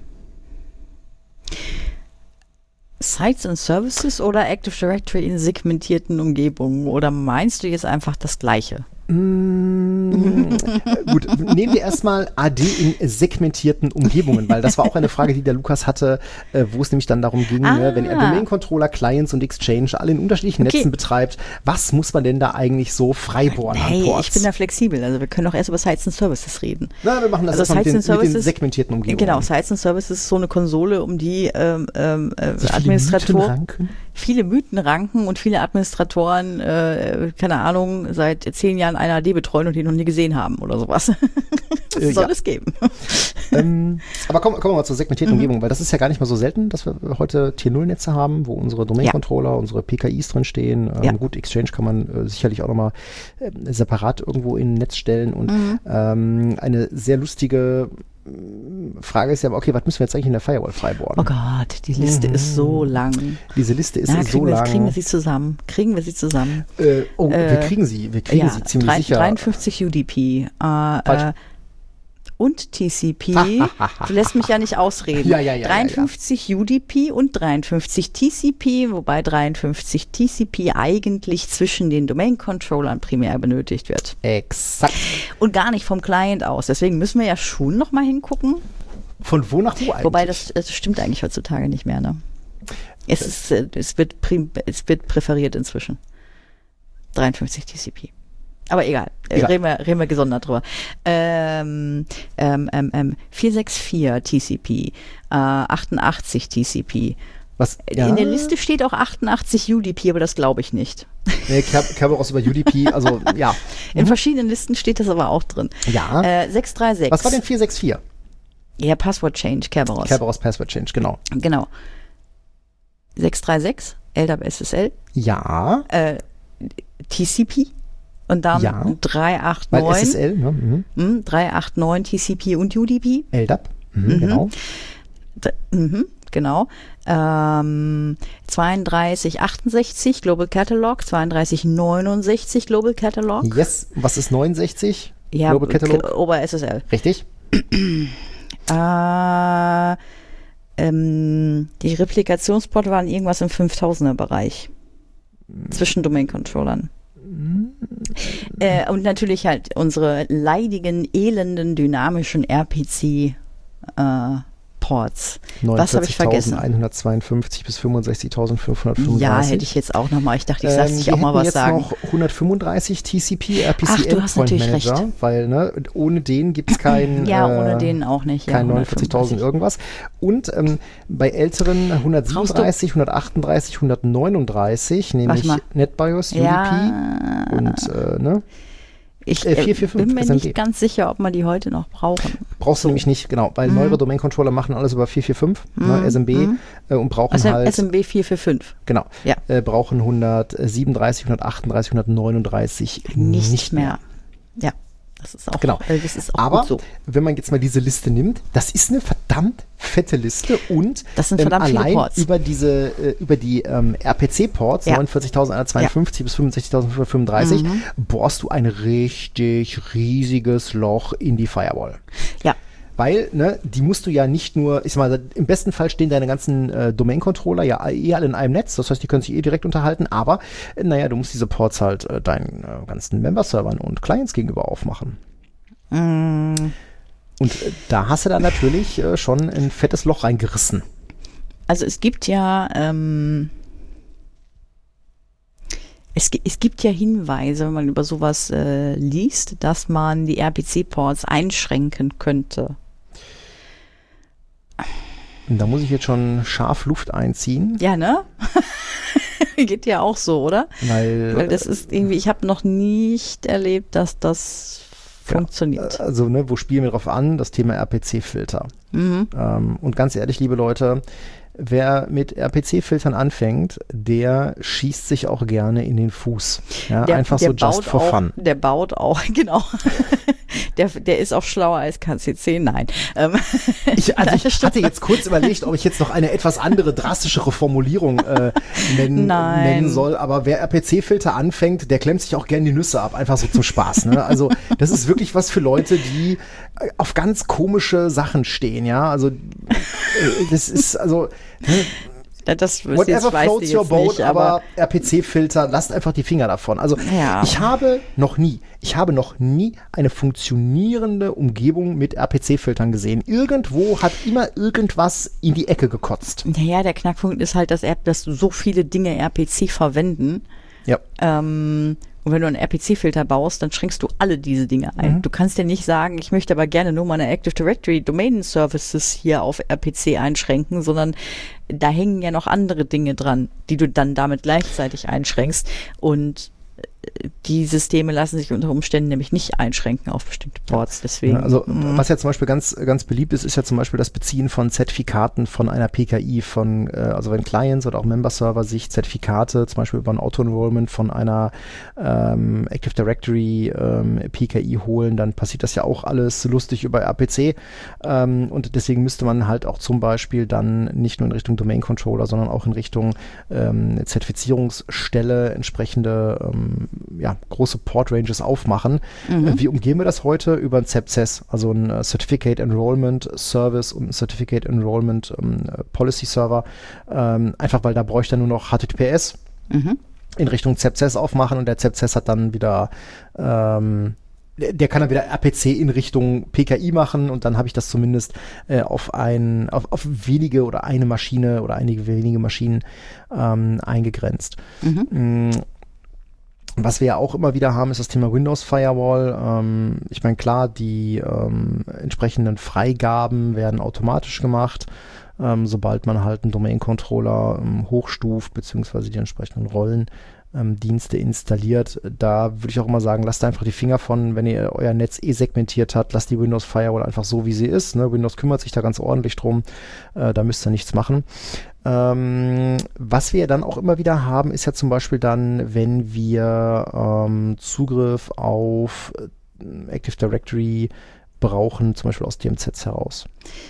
Sites and Services oder Active Directory in segmentierten Umgebungen? Oder meinst du jetzt einfach das Gleiche? Mm, gut, nehmen wir erstmal A D in segmentierten Umgebungen, weil das war auch eine Frage, die der Lukas hatte, äh, wo es nämlich dann darum ging, Ah. ne, wenn er Domain-Controller, Clients und Exchange alle in unterschiedlichen Okay. Netzen betreibt, was muss man denn da eigentlich so freibohren Hey, an Ports? ich bin da flexibel. Also wir können auch erst über Sites and Services reden. Na, wir machen das Also erstmal mit, den, Sites and mit den Services- segmentierten Umgebungen. Genau, Sites and Services ist so eine Konsole, um die ähm, ähm, äh, So viele Mythen Administratoren, ranken? viele Mythen ranken und viele Administratoren, äh, keine Ahnung, seit zehn Jahren eine A D betreuen und die noch nie gesehen haben oder sowas. Das äh, soll ja. es geben. Ähm, aber kommen, kommen wir mal zur segmentierten mhm. Umgebung, weil das ist ja gar nicht mal so selten, dass wir heute Tier null Netze haben, wo unsere Domain-Controller, ja. unsere P K Is drin stehen. Ähm, ja. Gut, Exchange kann man äh, sicherlich auch nochmal äh, separat irgendwo in ein Netz stellen und mhm. ähm, eine sehr lustige Frage ist ja, okay, was müssen wir jetzt eigentlich in der Firewall freibohren? Oh Gott, die Liste mhm. ist so lang. Diese Liste ist Na, so wir, lang. Kriegen wir sie zusammen? Kriegen wir sie zusammen? Äh, oh, äh, wir kriegen sie. Wir kriegen ja, sie ziemlich drei, sicher. dreiundfünfzig U D P. Äh, äh, und T C P. Du lässt mich ja nicht ausreden. Ja, ja, ja, dreiundfünfzig ja, ja. U D P und dreiundfünfzig T C P, wobei dreiundfünfzig T C P eigentlich zwischen den Domain-Controllern primär benötigt wird. Exakt. Und gar nicht vom Client aus. Deswegen müssen wir ja schon noch mal hingucken. Von wo nach wo eigentlich? Wobei, das, das stimmt eigentlich heutzutage nicht mehr, ne? Es, ist, es, wird prim, es wird präferiert inzwischen. dreiundfünfzig T C P. Aber egal, egal. Reden, wir, reden wir gesondert drüber. Ähm, ähm, ähm, vierhundertvierundsechzig T C P, äh, achtundachtzig T C P. Was? Ja. In der Liste steht auch achtundachtzig U D P, aber das glaube ich nicht. Nee, Kerberos über U D P, also ja. In mhm. verschiedenen Listen steht das aber auch drin. Ja. Äh, sechs drei sechs. Was war denn vierhundertvierundsechzig? Ja, Password Change, Kerberos. Kerberos Password Change, genau. Genau. sechs drei sechs, L D A P S S L. Ja. Äh, T C P. Und dann ja. drei acht neun. Weil S S L, ne? Mhm. drei acht neun T C P und U D P. L D A P, mhm, mhm. genau. D- mhm, genau. Ähm, zweiunddreißig achtundsechzig Global Catalog, zweiunddreißig neunundsechzig Global Catalog. Yes, was ist neunundsechzig? Ja, Global Catalog? Ober S S L. Richtig. äh, ähm, die Replikationsporte waren irgendwas im fünftausender Bereich. Zwischen Domain-Controllern. Äh, und natürlich halt unsere leidigen, elenden, dynamischen R P C äh, Ports. Was habe ich vergessen? neunundvierzigtausendeinhundertzweiundfünfzig bis fünfundsechzigtausendfünfhundertfünfunddreißig. Ja, hätte ich jetzt auch nochmal. Ich dachte, ich lasse dich ähm, auch mal was jetzt sagen. Noch hundertfünfunddreißig T C P R P C Ach, du hast Endpoint natürlich Manager, recht. Weil ne, ohne den gibt es keinen. Ja, ohne äh, den auch nicht. Ja, kein neunundvierzigtausend irgendwas. Und ähm, bei älteren hundertsiebenunddreißig, hundertachtunddreißig, hundertneununddreißig, nämlich NetBIOS, U D P ja. und äh, ne? Ich äh, vier vier fünf bin mir S M B. Nicht ganz sicher, ob man die heute noch brauchen. Brauchst du so. nämlich nicht, genau, weil mhm. neuere Domain-Controller machen alles über vier vier fünf, mhm. ne, S M B mhm. äh, und brauchen also halt... S M B vier vier fünf. Genau, ja. äh, brauchen hundertsiebenunddreißig, hundertachtunddreißig, hundertneununddreißig nicht, nicht mehr. mehr. Ja, das ist auch, genau. äh, das ist auch Aber gut so. Wenn man jetzt mal diese Liste nimmt, das ist eine verdammt fette Liste und das sind verdammt ähm, allein viele Ports. über diese äh, über die ähm, R P C-Ports, ja. neunundvierzigtausendzweihundertzweiundfünfzig ja. bis fünfundsechzigtausendfünfhundertfünfunddreißig, mhm. bohrst du ein richtig riesiges Loch in die Firewall. Ja. Weil, ne, die musst du ja nicht nur, ich sag mal, im besten Fall stehen deine ganzen äh, Domain-Controller ja eh alle in einem Netz, das heißt, die können sich eh direkt unterhalten, aber, äh, naja, du musst diese Ports halt äh, deinen äh, ganzen Member-Servern und Clients gegenüber aufmachen. Mm. Und äh, da hast du dann natürlich äh, schon ein fettes Loch reingerissen. Also es gibt ja, ähm, es, es gibt ja Hinweise, wenn man über sowas äh, liest, dass man die R P C-Ports einschränken könnte. Da muss ich jetzt schon scharf Luft einziehen. Ja, ne? Geht ja auch so, oder? Weil, Weil das ist irgendwie, ich habe noch nicht erlebt, dass das funktioniert. Also, ne, wo spielen wir drauf an? Das Thema R P C-Filter. Mhm. Ähm, und ganz ehrlich, liebe Leute, wer mit R P C-Filtern anfängt, der schießt sich auch gerne in den Fuß. Ja, der, einfach der so just for auch, fun. Der baut auch, genau. Der, der ist auch schlauer als K C C, nein. Ähm, ich, also ich hatte jetzt kurz überlegt, ob ich jetzt noch eine etwas andere, drastischere Formulierung äh, nennen, nennen soll, aber wer R P C-Filter anfängt, der klemmt sich auch gerne die Nüsse ab, einfach so zum Spaß. Ne? Also das ist wirklich was für Leute, die auf ganz komische Sachen stehen, ja, also das ist, also ne? Das Whatever floats your boat, nicht, aber, aber R P C-Filter, lasst einfach die Finger davon. Also ja. ich habe noch nie, ich habe noch nie eine funktionierende Umgebung mit R P C-Filtern gesehen. Irgendwo hat immer irgendwas in die Ecke gekotzt. Naja, der Knackpunkt ist halt, dass, er, dass so viele Dinge R P C verwenden. Ja. Ähm, Und wenn du einen R P C-Filter baust, dann schränkst du alle diese Dinge ein. Mhm. Du kannst ja nicht sagen, ich möchte aber gerne nur meine Active Directory Domain Services hier auf R P C einschränken, sondern da hängen ja noch andere Dinge dran, die du dann damit gleichzeitig einschränkst. Und die Systeme lassen sich unter Umständen nämlich nicht einschränken auf bestimmte Ports. Deswegen. Ja, also mm. was ja zum Beispiel ganz, ganz beliebt ist, ist ja zum Beispiel das Beziehen von Zertifikaten von einer P K I, von, äh, also wenn Clients oder auch Member-Server sich Zertifikate, zum Beispiel über ein Auto-Enrollment von einer ähm, Active Directory ähm, P K I holen, dann passiert das ja auch alles lustig über R P C. Ähm, und deswegen müsste man halt auch zum Beispiel dann nicht nur in Richtung Domain-Controller, sondern auch in Richtung ähm, Zertifizierungsstelle entsprechende ähm, ja, große Port-Ranges aufmachen. Mhm. Wie umgehen wir das heute? Über ein Z E P S E S, also ein uh, Certificate Enrollment Service und ein Certificate Enrollment um, Policy Server. Ähm, einfach weil da bräuchte er nur noch H T T P S mhm. in Richtung Z E P S E S aufmachen und der Z E P S E S hat dann wieder ähm, der kann dann wieder R P C in Richtung P K I machen und dann habe ich das zumindest äh, auf ein, auf, auf wenige oder eine Maschine oder einige wenige Maschinen ähm, eingegrenzt. Mhm. Was wir ja auch immer wieder haben, ist das Thema Windows Firewall. Ähm, ich meine, klar, die ähm, entsprechenden Freigaben werden automatisch gemacht, ähm, sobald man halt einen Domain-Controller ähm, hochstuft, beziehungsweise die entsprechenden Rollendienste ähm, installiert. Da würde ich auch immer sagen, lasst einfach die Finger von, wenn ihr euer Netz eh segmentiert habt, lasst die Windows Firewall einfach so, wie sie ist. Ne? Windows kümmert sich da ganz ordentlich drum. Äh, da müsst ihr nichts machen. Ähm, was wir dann auch immer wieder haben, ist ja zum Beispiel dann, wenn wir ähm, Zugriff auf äh, Active Directory brauchen, zum Beispiel aus D M Zs heraus.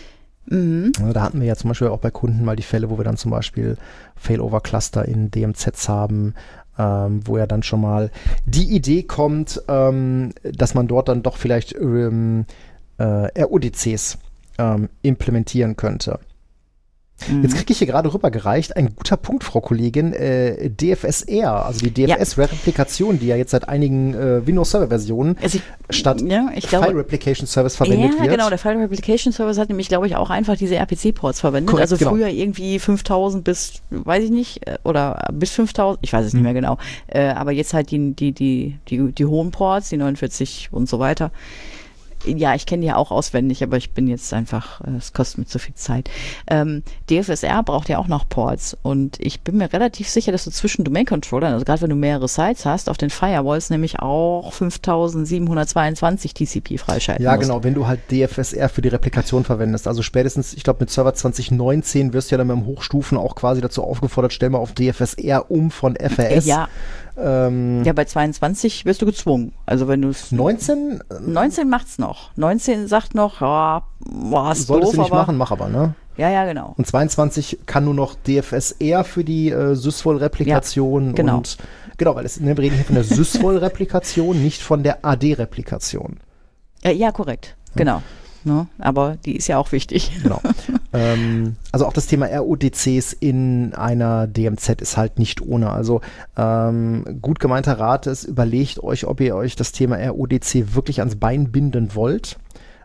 Mhm. Ja, da hatten wir ja zum Beispiel auch bei Kunden mal die Fälle, wo wir dann zum Beispiel Failover-Cluster in D M Zs haben, ähm, wo ja dann schon mal die Idee kommt, ähm, dass man dort dann doch vielleicht ähm, äh, R O D Cs ähm, implementieren könnte. Jetzt kriege ich hier gerade rübergereicht, ein guter Punkt, Frau Kollegin, äh, D F S R, also die D F S-Replikation, die ja jetzt seit einigen äh, Windows-Server-Versionen also statt ja, File Replication Service verwendet ja, wird. Ja, genau, der File Replication Service hat nämlich, glaube ich, auch einfach diese R P C-Ports verwendet. Korrekt, also genau. Früher irgendwie fünftausend bis, weiß ich nicht, oder bis fünftausend, ich weiß es nicht mehr genau, äh, aber jetzt halt die, die, die, die, die hohen Ports, die neunundvierzig und so weiter. Ja, ich kenne die ja auch auswendig, aber ich bin jetzt einfach, es kostet mir zu viel Zeit. Ähm, D F S R braucht ja auch noch Ports und ich bin mir relativ sicher, dass du zwischen Domain-Controllern, also gerade wenn du mehrere Sites hast, auf den Firewalls nämlich auch fünftausendsiebenhundertzweiundzwanzig T C P freischalten Ja, musst. Genau, wenn du halt D F S R für die Replikation verwendest. Also spätestens, ich glaube mit Server zwanzig neunzehn wirst du ja dann beim Hochstufen auch quasi dazu aufgefordert, stell mal auf D F S R um von F R S. Ja. Ähm, ja, bei zweiundzwanzig wirst du gezwungen. Also wenn du es neunzehn? neunzehn macht's noch. neunzehn sagt noch, ja, boah, ist solltest doof, du nicht aber machen, mach aber, ne? Ja, ja, genau. Und zweiundzwanzig kann nur noch D F S R für die äh, Sysvol-Replikation. Ja, genau. Und genau, weil es, ne, wir reden hier von der Sysvol-Replikation, nicht von der A D-Replikation. Ja, ja, korrekt. Ja. Genau. Ne? Aber die ist ja auch wichtig. Genau. ähm, also auch das Thema R O D Cs in einer D M Z ist halt nicht ohne. Also ähm, gut gemeinter Rat ist, überlegt euch, ob ihr euch das Thema R O D C wirklich ans Bein binden wollt.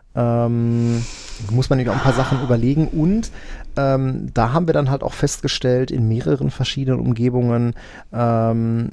Ähm, muss man nämlich auch ein paar Sachen überlegen und ähm, da haben wir dann halt auch festgestellt in mehreren verschiedenen Umgebungen, ähm,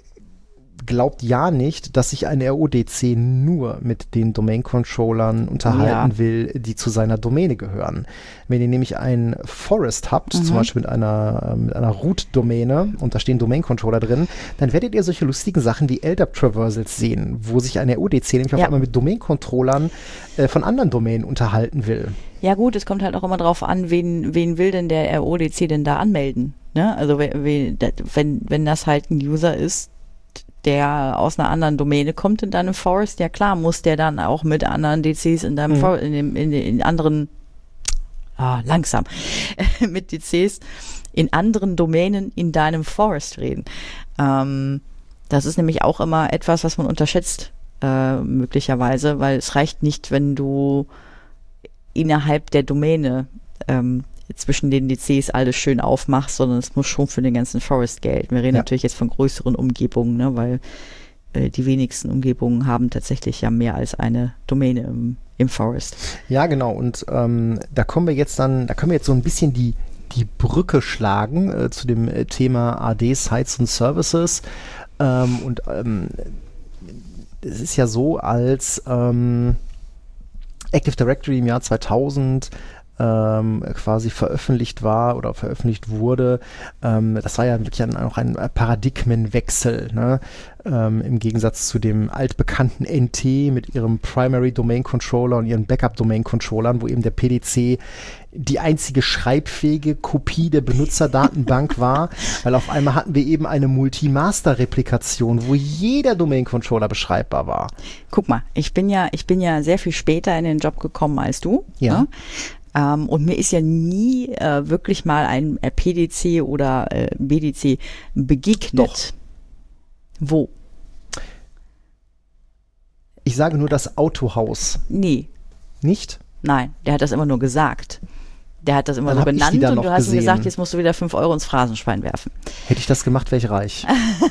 glaubt ja nicht, dass sich ein R O D C nur mit den Domain-Controllern unterhalten ja. will, die zu seiner Domäne gehören. Wenn ihr nämlich ein Forest habt, mhm. zum Beispiel mit einer, mit einer Root-Domäne und da stehen Domain-Controller drin, dann werdet ihr solche lustigen Sachen wie L D A P-Traversals sehen, wo sich ein R O D C nämlich ja. auf einmal mit Domain-Controllern äh, von anderen Domänen unterhalten will. Ja gut, es kommt halt auch immer drauf an, wen, wen will denn der R O D C denn da anmelden? Ne? Also wenn, wenn das halt ein User ist, der aus einer anderen Domäne kommt in deinem Forest, ja klar, muss der dann auch mit anderen D Cs in deinem mhm. For- in, dem, in, in anderen ah, langsam mit D Cs in anderen Domänen in deinem Forest reden. Ähm, das ist nämlich auch immer etwas, was man unterschätzt, äh, möglicherweise, weil es reicht nicht, wenn du innerhalb der Domäne ähm, zwischen den D Cs alles schön aufmachst, sondern es muss schon für den ganzen Forest gelten. Wir reden ja. natürlich jetzt von größeren Umgebungen, ne, weil äh, die wenigsten Umgebungen haben tatsächlich ja mehr als eine Domäne im, im Forest. Ja, genau. Und ähm, da kommen wir jetzt dann, da können wir jetzt so ein bisschen die, die Brücke schlagen äh, zu dem äh, Thema A D, Sites und Services. Ähm, und ähm, es ist ja so, als ähm, Active Directory im Jahr zweitausend ähm, quasi veröffentlicht war oder veröffentlicht wurde, ähm, das war ja wirklich ein, auch ein Paradigmenwechsel, ne? Ähm, im Gegensatz zu dem altbekannten N T mit ihrem Primary Domain Controller und ihren Backup Domain Controllern, wo eben der P D C die einzige schreibfähige Kopie der Benutzerdatenbank war, weil auf einmal hatten wir eben eine Multi-Master-Replikation, wo jeder Domain-Controller beschreibbar war. Guck mal, ich bin ja, ich bin ja sehr viel später in den Job gekommen als du. Ja. Ne? Ähm, und mir ist ja nie äh, wirklich mal ein äh, P D C oder äh, B D C begegnet. Doch. Wo? Ich sage nur das Autohaus. Nee. Nicht? Nein, der hat das immer nur gesagt. Der hat das immer Dann so hab ich die benannt da und noch du hast ihm gesehen. gesagt, jetzt musst du wieder fünf Euro ins Phrasenschwein werfen. Hätte ich das gemacht, wäre ich reich.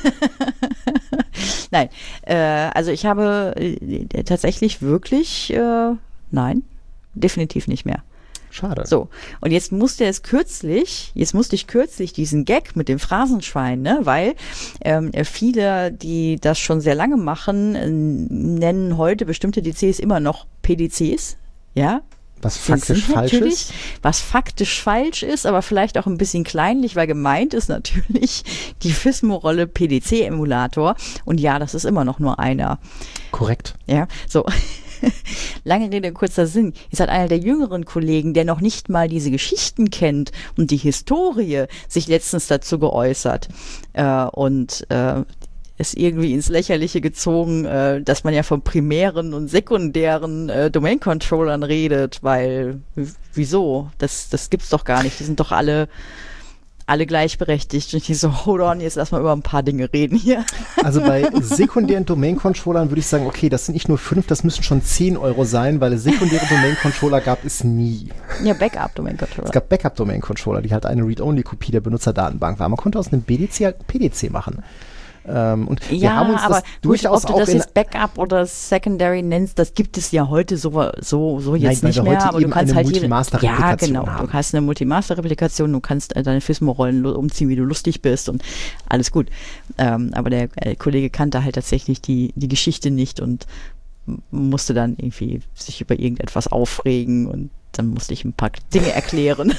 Nein, äh, also ich habe äh, tatsächlich wirklich, äh, nein, definitiv nicht mehr. Schade. So, und jetzt musste es kürzlich, jetzt musste ich kürzlich diesen Gag mit dem Phrasenschwein, ne, weil ähm, viele, die das schon sehr lange machen, äh, nennen heute bestimmte D Cs immer noch P D Cs, ja. Was Das faktisch sind falsch natürlich, ist. was faktisch falsch ist, aber vielleicht auch ein bisschen kleinlich, weil gemeint ist natürlich die Fismo-Rolle P D C-Emulator. Und ja, das ist immer noch nur einer. Korrekt. Ja, so. Lange Rede, kurzer Sinn. Jetzt hat einer der jüngeren Kollegen, der noch nicht mal diese Geschichten kennt und die Historie, sich letztens dazu geäußert. Äh, und äh, ist irgendwie ins Lächerliche gezogen, äh, dass man ja von primären und sekundären äh, Domain-Controllern redet, weil, w- wieso? Das, das gibt's doch gar nicht. Die sind doch alle, alle gleichberechtigt. Und ich so, hold on, jetzt lass mal über ein paar Dinge reden hier. Also bei sekundären Domain-Controllern würde ich sagen, okay, das sind nicht nur fünf, das müssen schon zehn Euro sein, weil es sekundäre Domain-Controller gab es nie. Ja, Backup-Domain-Controller. Es gab Backup-Domain-Controller, die halt eine Read-Only-Kopie der Benutzerdatenbank war. Man konnte aus einem B D C halt P D C machen. Ähm, und wir Ja, haben uns aber das gut, durchaus ob du auch das in jetzt Backup oder Secondary nennst, das gibt es ja heute so, so, so jetzt Nein, weil nicht wir mehr, heute aber du eben kannst eine halt jede, ja, Multimaster-Replikation genau, haben. du hast eine Multimaster-Replikation, du kannst äh, deine Fismo-Rollen lo- umziehen, wie du lustig bist und alles gut. Ähm, aber der äh, Kollege kannte halt tatsächlich die, die Geschichte nicht und m- musste dann irgendwie sich über irgendetwas aufregen und dann musste ich ein paar Dinge erklären.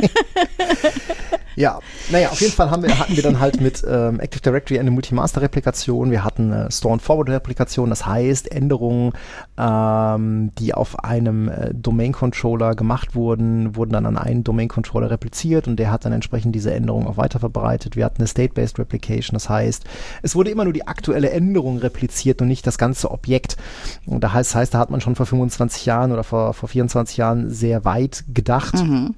Ja, naja, auf jeden Fall haben wir, hatten wir dann halt mit ähm, Active Directory eine Multimaster-Replikation, wir hatten eine Store-and-Forward-Replikation, das heißt Änderungen, ähm, die auf einem äh, Domain-Controller gemacht wurden, wurden dann an einen Domain-Controller repliziert und der hat dann entsprechend diese Änderungen auch weiterverbreitet. Wir hatten eine State-Based Replication, das heißt, es wurde immer nur die aktuelle Änderung repliziert und nicht das ganze Objekt. Und da heißt, heißt, da hat man schon vor fünfundzwanzig Jahren oder vor, vor vierundzwanzig Jahren sehr weit gedacht. Mhm.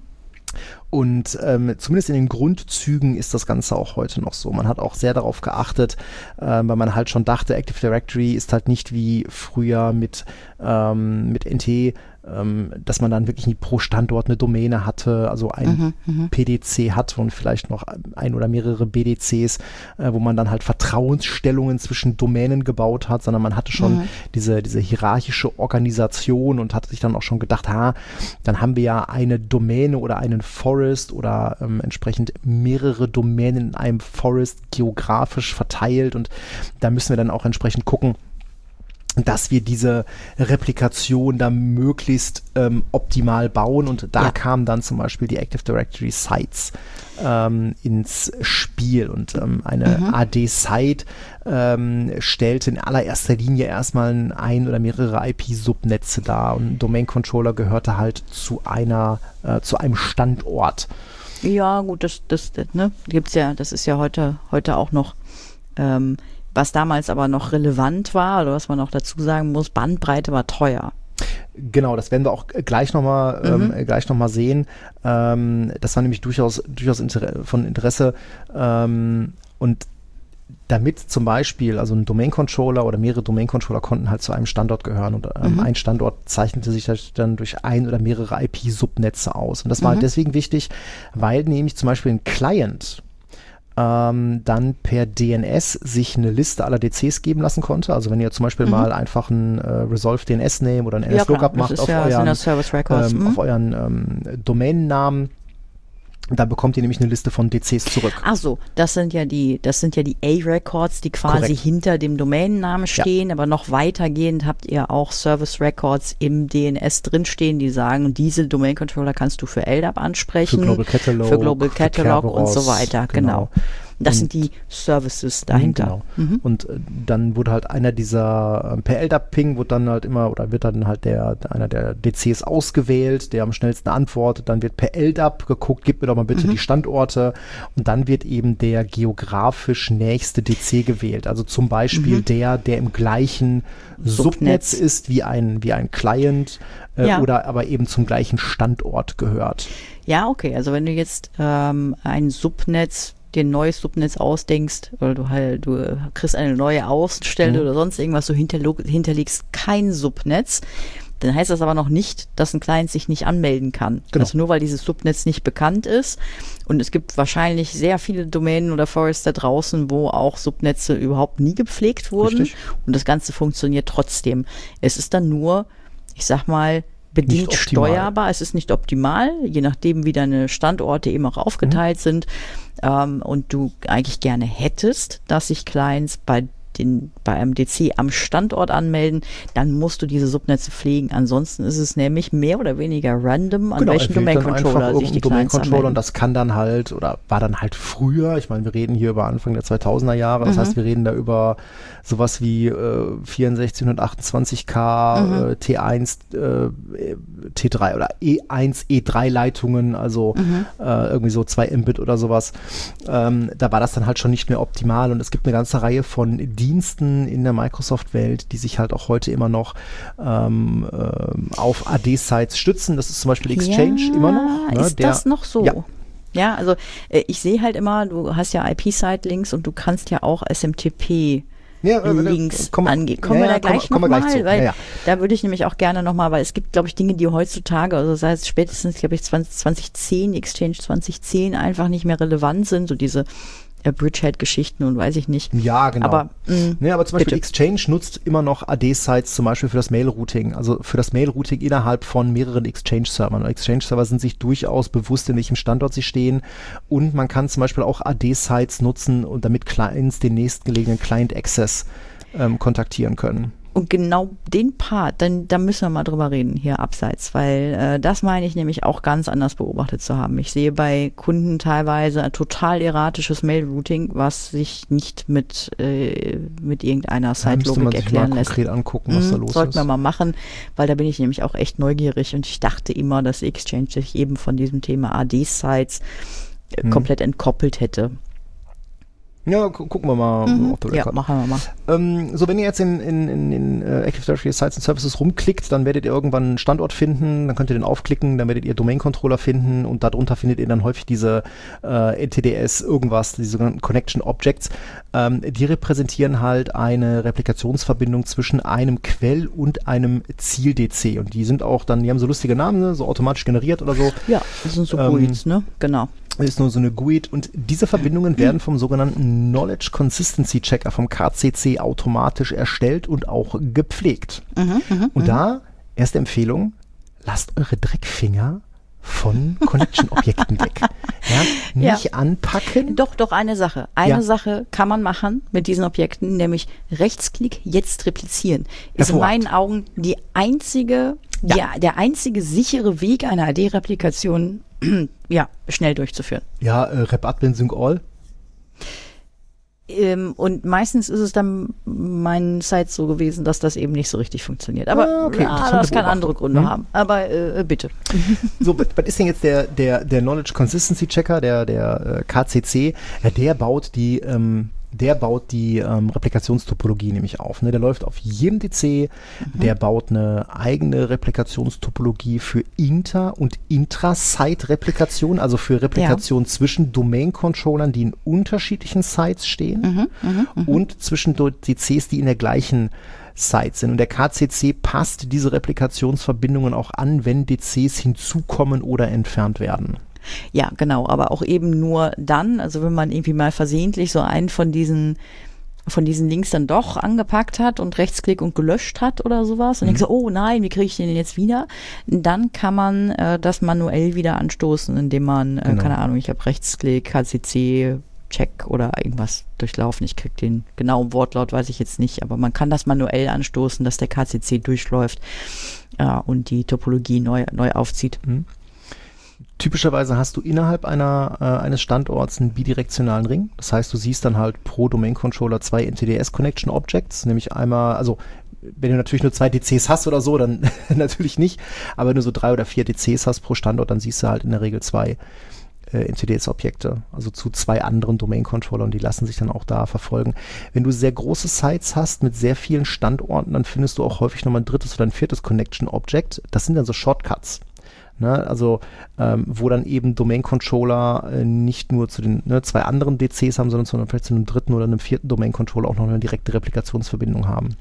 Und ähm, zumindest in den Grundzügen ist das Ganze auch heute noch so. Man hat auch sehr darauf geachtet, äh, weil man halt schon dachte, Active Directory ist halt nicht wie früher mit, ähm, mit N T, ähm, dass man dann wirklich pro Standort eine Domäne hatte, also ein Mhm, P D C hatte und vielleicht noch ein oder mehrere B D Cs, äh, wo man dann halt Vertrauensstellungen zwischen Domänen gebaut hat, sondern man hatte schon Mhm. diese, diese hierarchische Organisation und hatte sich dann auch schon gedacht, ha, dann haben wir ja eine Domäne oder einen Forest oder ähm, entsprechend mehrere Domänen in einem Forest geografisch verteilt und da müssen wir dann auch entsprechend gucken, dass wir diese Replikation da möglichst ähm, optimal bauen und da Ja. kamen dann zum Beispiel die Active Directory Sites ähm, ins Spiel und ähm, eine Mhm. A D-Site ähm, stellte in allererster Linie erstmal ein, ein oder mehrere I P-Subnetze dar und ein Domain-Controller gehörte halt zu einer, äh, zu einem Standort. Ja, gut, das, das, das ne, gibt's ja, das ist ja heute, heute auch noch, ähm, was damals aber noch relevant war, oder was man auch dazu sagen muss, Bandbreite war teuer. Genau, das werden wir auch gleich nochmal Mhm. ähm, gleich noch mal sehen. Ähm, das war nämlich durchaus, durchaus inter- von Interesse. Ähm, und damit zum Beispiel, also ein Domain-Controller oder mehrere Domain-Controller konnten halt zu einem Standort gehören und ähm, Mhm. ein Standort zeichnete sich dann durch ein oder mehrere I P-Subnetze aus. Und das war Mhm. halt deswegen wichtig, weil nämlich zum Beispiel ein Client ähm, dann per D N S sich eine Liste aller D Cs geben lassen konnte. Also wenn ihr zum Beispiel Mhm. mal einfach einen äh, Resolve D N S-Name oder einen Ja, N S-Lookup klar, das macht ist auf ja, sind euren, ja Service Records. ähm, Mhm. auf euren ähm, Domainnamen, Da bekommt ihr nämlich eine Liste von D Cs zurück. Ach so, das sind ja die, das sind ja die A-Records, die quasi Korrekt. hinter dem Domainnamen stehen, ja. Aber noch weitergehend habt ihr auch Service Records im D N S drinstehen, die sagen, diese Domain Controller kannst du für L D A P ansprechen, für Global Catalog, für Global Catalog für und so weiter, genau. genau. Das und, sind die Services dahinter. Genau. Mhm. Und äh, dann wurde halt einer dieser, äh, per L D A P-Ping wird dann halt immer, oder wird dann halt der, einer der D Cs ausgewählt, der am schnellsten antwortet, dann wird per L D A P geguckt, gib mir doch mal bitte mhm. die Standorte und dann wird eben der geografisch nächste D C gewählt. Also zum Beispiel mhm. der, der im gleichen Subnetz, Subnetz ist wie ein, wie ein Client äh, ja. oder aber eben zum gleichen Standort gehört. Ja, okay. Also wenn du jetzt ähm, ein Subnetz dir ein neues Subnetz ausdenkst, oder du halt, du kriegst eine neue Außenstelle mhm. oder sonst irgendwas, du hinterlegst kein Subnetz, dann heißt das aber noch nicht, dass ein Client sich nicht anmelden kann. Genau. Also nur weil dieses Subnetz nicht bekannt ist und es gibt wahrscheinlich sehr viele Domänen oder Forests da draußen, wo auch Subnetze überhaupt nie gepflegt wurden. Richtig. Und das Ganze funktioniert trotzdem. Es ist dann nur, ich sag mal, bedingt steuerbar. Es ist nicht optimal, je nachdem, wie deine Standorte eben auch aufgeteilt mhm. sind. Ähm, und du eigentlich gerne hättest, dass sich Clients bei den, bei einem D C am Standort anmelden, dann musst du diese Subnetze pflegen. Ansonsten ist es nämlich mehr oder weniger random, an genau, welchen Domain-Controller sich die Clients anmelden. Und das kann dann halt, oder war dann halt früher, ich meine, wir reden hier über Anfang der zweitausender Jahre, das mhm. heißt, wir reden da über sowas wie äh, vierundsechzig achtundzwanzig K, mhm. äh, T eins, äh, T drei oder E eins, E drei Leitungen, also mhm. äh, irgendwie so zwei Mbit oder sowas. Ähm, da war das dann halt schon nicht mehr optimal und es gibt eine ganze Reihe von Diensten in der Microsoft-Welt, die sich halt auch heute immer noch ähm, äh, auf A D-Sites stützen. Das ist zum Beispiel Exchange ja, immer noch. Ne? Ist der, das noch so? Ja. Ja, also äh, ich sehe halt immer, du hast ja I P-Site-Links und du kannst ja auch S M T P ja, Links komm, angehen. Kommen ja, wir da gleich nochmal, weil ja, ja. da würde ich nämlich auch gerne nochmal, weil es gibt, glaube ich, Dinge, die heutzutage, also das heißt spätestens, glaube ich, zwanzig, zwanzig zehn, Exchange zwanzig zehn einfach nicht mehr relevant sind, so diese Bridgehead-Geschichten und weiß ich nicht. Ja, genau. Aber, mh, nee, aber zum Beispiel bitte. Exchange nutzt immer noch A D-Sites zum Beispiel für das Mail-Routing, also für das Mail-Routing innerhalb von mehreren Exchange-Servern. Exchange-Server sind sich durchaus bewusst, in welchem Standort sie stehen und man kann zum Beispiel auch A D-Sites nutzen und damit Clients den nächstgelegenen Client-Access ähm, kontaktieren können. Und genau den Part, dann, da müssen wir mal drüber reden hier abseits, weil äh, das meine ich nämlich auch ganz anders beobachtet zu haben. Ich sehe bei Kunden teilweise ein total erratisches Mail-Routing, was sich nicht mit, äh, mit irgendeiner Site-Logik erklären lässt. Konkret angucken, was mhm, da los sollten ist. wir mal machen, weil da bin ich nämlich auch echt neugierig und ich dachte immer, dass Exchange sich eben von diesem Thema A D-Sites äh, mhm. komplett entkoppelt hätte. Ja, gu gucken wir mal mhm. auf der Record. Ja, machen wir mal. Ähm, so, wenn ihr jetzt in, in, in den äh, Active Directory Sites and Services rumklickt, dann werdet ihr irgendwann einen Standort finden, dann könnt ihr den aufklicken, dann werdet ihr Domain-Controller finden und darunter findet ihr dann häufig diese äh, N T D S irgendwas, die sogenannten Connection Objects. Ähm, die repräsentieren halt eine Replikationsverbindung zwischen einem Quell und einem Ziel-D C und die sind auch dann, die haben so lustige Namen, ne? So automatisch generiert oder so. Ja, das sind so G U Is, ähm, ne? Genau. Ist nur so eine G U I D und diese Verbindungen werden vom sogenannten Knowledge Consistency Checker vom K C C automatisch erstellt und auch gepflegt. Mhm, mh, und mh. da, erste Empfehlung, lasst eure Dreckfinger von Connection-Objekten weg. Ja, nicht ja. anpacken. Doch, doch, eine Sache. Eine ja. Sache kann man machen mit diesen Objekten, nämlich Rechtsklick, jetzt replizieren. Ist in meinen Augen die einzige, ja. der, der einzige sichere Weg einer A D-Replikation ja, schnell durchzuführen. Ja, äh, Rep-Admin Sync All. Ähm, und meistens ist es dann meinen Sites so gewesen, dass das eben nicht so richtig funktioniert. Aber ah, okay, ja, das kann andere Gründe hm. haben. Aber äh, bitte. So, was ist denn jetzt der, der, der Knowledge Consistency Checker, der, der äh, K C C? Ja, der baut die ähm, der baut die ähm, Replikationstopologie nämlich auf. Ne? Der läuft auf jedem D C, mhm. der baut eine eigene Replikationstopologie für Inter- und Intra-Site-Replikation, also für Replikation ja. zwischen Domain-Controllern, die in unterschiedlichen Sites stehen mhm, mh, mh. und zwischen D Cs, die in der gleichen Sites sind. Und der K C C passt diese Replikationsverbindungen auch an, wenn D Cs hinzukommen oder entfernt werden. Ja, genau, aber auch eben nur dann, also wenn man irgendwie mal versehentlich so einen von diesen von diesen Links dann doch angepackt hat und Rechtsklick und gelöscht hat oder sowas und mhm. denkt so, oh nein, wie kriege ich den jetzt wieder? Dann kann man äh, das manuell wieder anstoßen, indem man, äh, genau. keine Ahnung, ich habe Rechtsklick, H C C, Check oder irgendwas durchlaufen. Ich kriege den genauen Wortlaut, weiß ich jetzt nicht, aber man kann das manuell anstoßen, dass der K C C durchläuft äh, und die Topologie neu, neu aufzieht. Mhm. Typischerweise hast du innerhalb einer, äh, eines Standorts einen bidirektionalen Ring. Das heißt, du siehst dann halt pro Domain Controller zwei N T D S Connection Objects, nämlich einmal, also wenn du natürlich nur zwei D Cs hast oder so, dann natürlich nicht, aber wenn du so drei oder vier D Cs hast pro Standort, dann siehst du halt in der Regel zwei äh, N T D S-Objekte, also zu zwei anderen Domain-Controllern, die lassen sich dann auch da verfolgen. Wenn du sehr große Sites hast mit sehr vielen Standorten, dann findest du auch häufig nochmal ein drittes oder ein viertes Connection-Object. Das sind dann so Shortcuts. Ne, also ähm, wo dann eben Domain-Controller äh, nicht nur zu den ne, zwei anderen D Cs haben, sondern, sondern vielleicht zu einem dritten oder einem vierten Domain-Controller auch noch eine direkte Replikationsverbindung haben.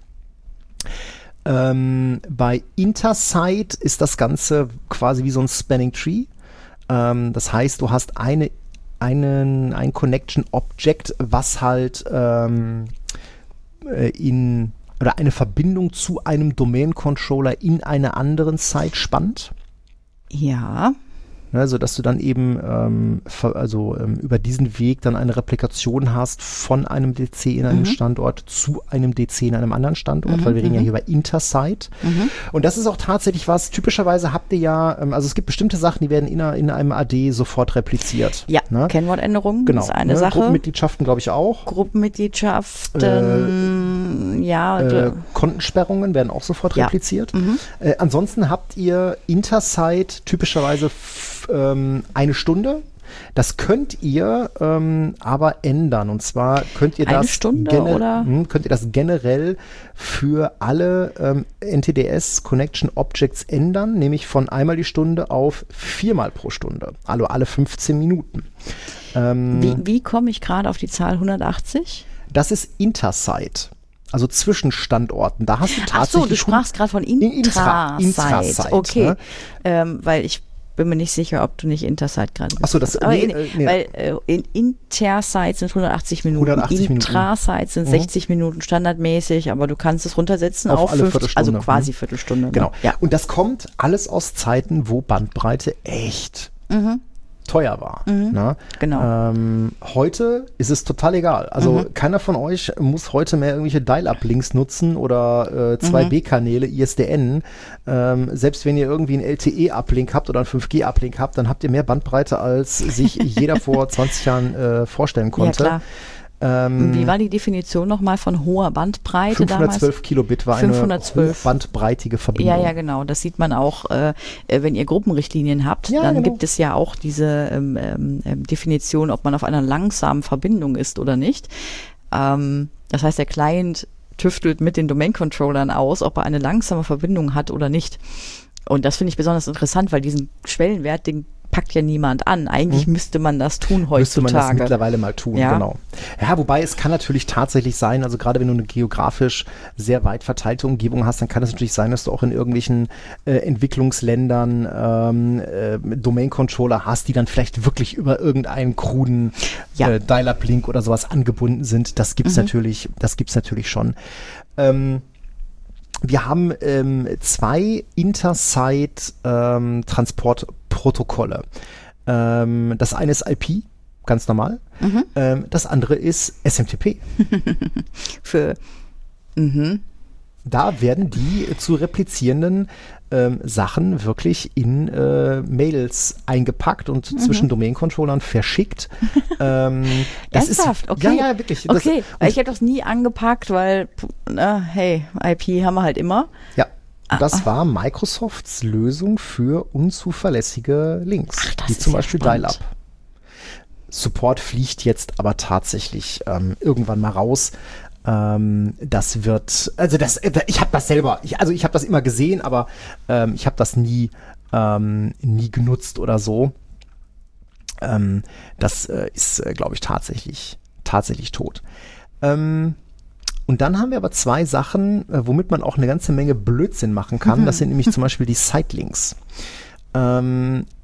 Ähm, bei Intersite ist das Ganze quasi wie so ein Spanning Tree. Ähm, das heißt, du hast eine, einen, ein Connection-Object, was halt ähm, äh, in oder eine Verbindung zu einem Domain-Controller in einer anderen Site spannt. Ja. Ne, sodass du dann eben ähm, also ähm, über diesen Weg dann eine Replikation hast von einem D C in einem mhm. Standort zu einem D C in einem anderen Standort, mhm, weil wir reden ja hier über Intersite. Mhm. Und das ist auch tatsächlich was, typischerweise habt ihr ja, ähm, also es gibt bestimmte Sachen, die werden in, in einem A D sofort repliziert. Ja, ne? Kennwortänderung genau, ist eine ne? Sache. Gruppenmitgliedschaften glaube ich auch. Gruppenmitgliedschaften, äh, ja. Äh, Kontensperrungen werden auch sofort ja. repliziert. Mhm. Äh, ansonsten habt ihr Intersite typischerweise ähm, eine Stunde. Das könnt ihr ähm, aber ändern. Und zwar könnt ihr eine das Stunde, gener- oder? Mh, könnt ihr das generell für alle ähm, N T D S Connection Objects ändern, nämlich von einmal die Stunde auf viermal pro Stunde. Also alle fünfzehn Minuten. Ähm, wie wie komme ich gerade auf die Zahl hundertachtzig? Das ist Intersite. Also zwischen Standorten. Da hast du tatsächlich. Ach so, du sprachst gerade von Intrasite. Intrasite. Okay, ne? ähm, weil ich bin mir nicht sicher, ob du nicht Intersite gerade bist. Ach so, das Aber nee, in, äh, nee. Weil äh, in Intersite sind hundertachtzig Minuten, hundertachtzig Intrasite sind mhm. sechzig Minuten standardmäßig, aber du kannst es runtersetzen auf, auf alle fünf, Viertelstunde. also quasi mhm. Viertelstunde. Genau. Ne? Ja. Und das kommt alles aus Zeiten, wo Bandbreite echt Mhm. teuer war. Mhm. Ne? Genau. Ähm, heute ist es total egal. Also Mhm. keiner von euch muss heute mehr irgendwelche Dial-Up-Links nutzen oder äh, zwei B-Kanäle, I S D N. Ähm, selbst wenn ihr irgendwie einen L T E-Uplink habt oder einen fünf G-Uplink habt, dann habt ihr mehr Bandbreite, als sich jeder vor zwanzig Jahren äh, vorstellen konnte. Ja, klar. Ähm, Wie war die Definition nochmal von hoher Bandbreite damals? fünfhundertzwölf Kilobit war fünfhundertzwölf. eine hochbandbreitige Verbindung. Ja, ja, genau. Das sieht man auch, äh, wenn ihr Gruppenrichtlinien habt. Ja, dann genau. gibt es ja auch diese ähm, ähm, Definition, ob man auf einer langsamen Verbindung ist oder nicht. Ähm, das heißt, der Client tüftelt mit den Domain-Controllern aus, ob er eine langsame Verbindung hat oder nicht. Und das finde ich besonders interessant, weil diesen Schwellenwert, den packt ja niemand an. Eigentlich hm. müsste man das tun heutzutage. Müsste man das mittlerweile mal tun, ja. genau. Ja, wobei es kann natürlich tatsächlich sein, also gerade wenn du eine geografisch sehr weit verteilte Umgebung hast, dann kann es natürlich sein, dass du auch in irgendwelchen äh, Entwicklungsländern ähm, äh, Domain-Controller hast, die dann vielleicht wirklich über irgendeinen kruden ja. äh, Dial-Up-Link oder sowas angebunden sind. Das gibt's mhm. natürlich, das gibt's natürlich schon. Ähm, Wir haben ähm, zwei Intersite-Transportprotokolle. Ähm, ähm, das eine ist I P, ganz normal. Mhm. Ähm, das andere ist S M T P. Für mhm. Da werden die zu replizierenden ähm, Sachen wirklich in äh, Mails eingepackt und mhm. zwischen Domain-Controllern verschickt. ähm, das Ernsthaft? Ist, okay. Ja, ja, wirklich. Okay, das, ich hätte das nie angepackt, weil, na, hey, I P haben wir halt immer. Ja. Und das ah, war Microsofts Lösung für unzuverlässige Links, Ach, das wie ist zum ja Beispiel spannend. Dial-Up. Support fliegt jetzt aber tatsächlich ähm, irgendwann mal raus. Ähm, das wird, also das, ich habe das selber, ich, also ich habe das immer gesehen, aber ähm, ich habe das nie, ähm, nie genutzt oder so. Ähm, das äh, ist, äh, glaube ich, tatsächlich, tatsächlich tot. Ähm, Und dann haben wir aber zwei Sachen, äh, womit man auch eine ganze Menge Blödsinn machen kann. Mhm. Das sind nämlich zum Beispiel die Sitelinks. Ähm,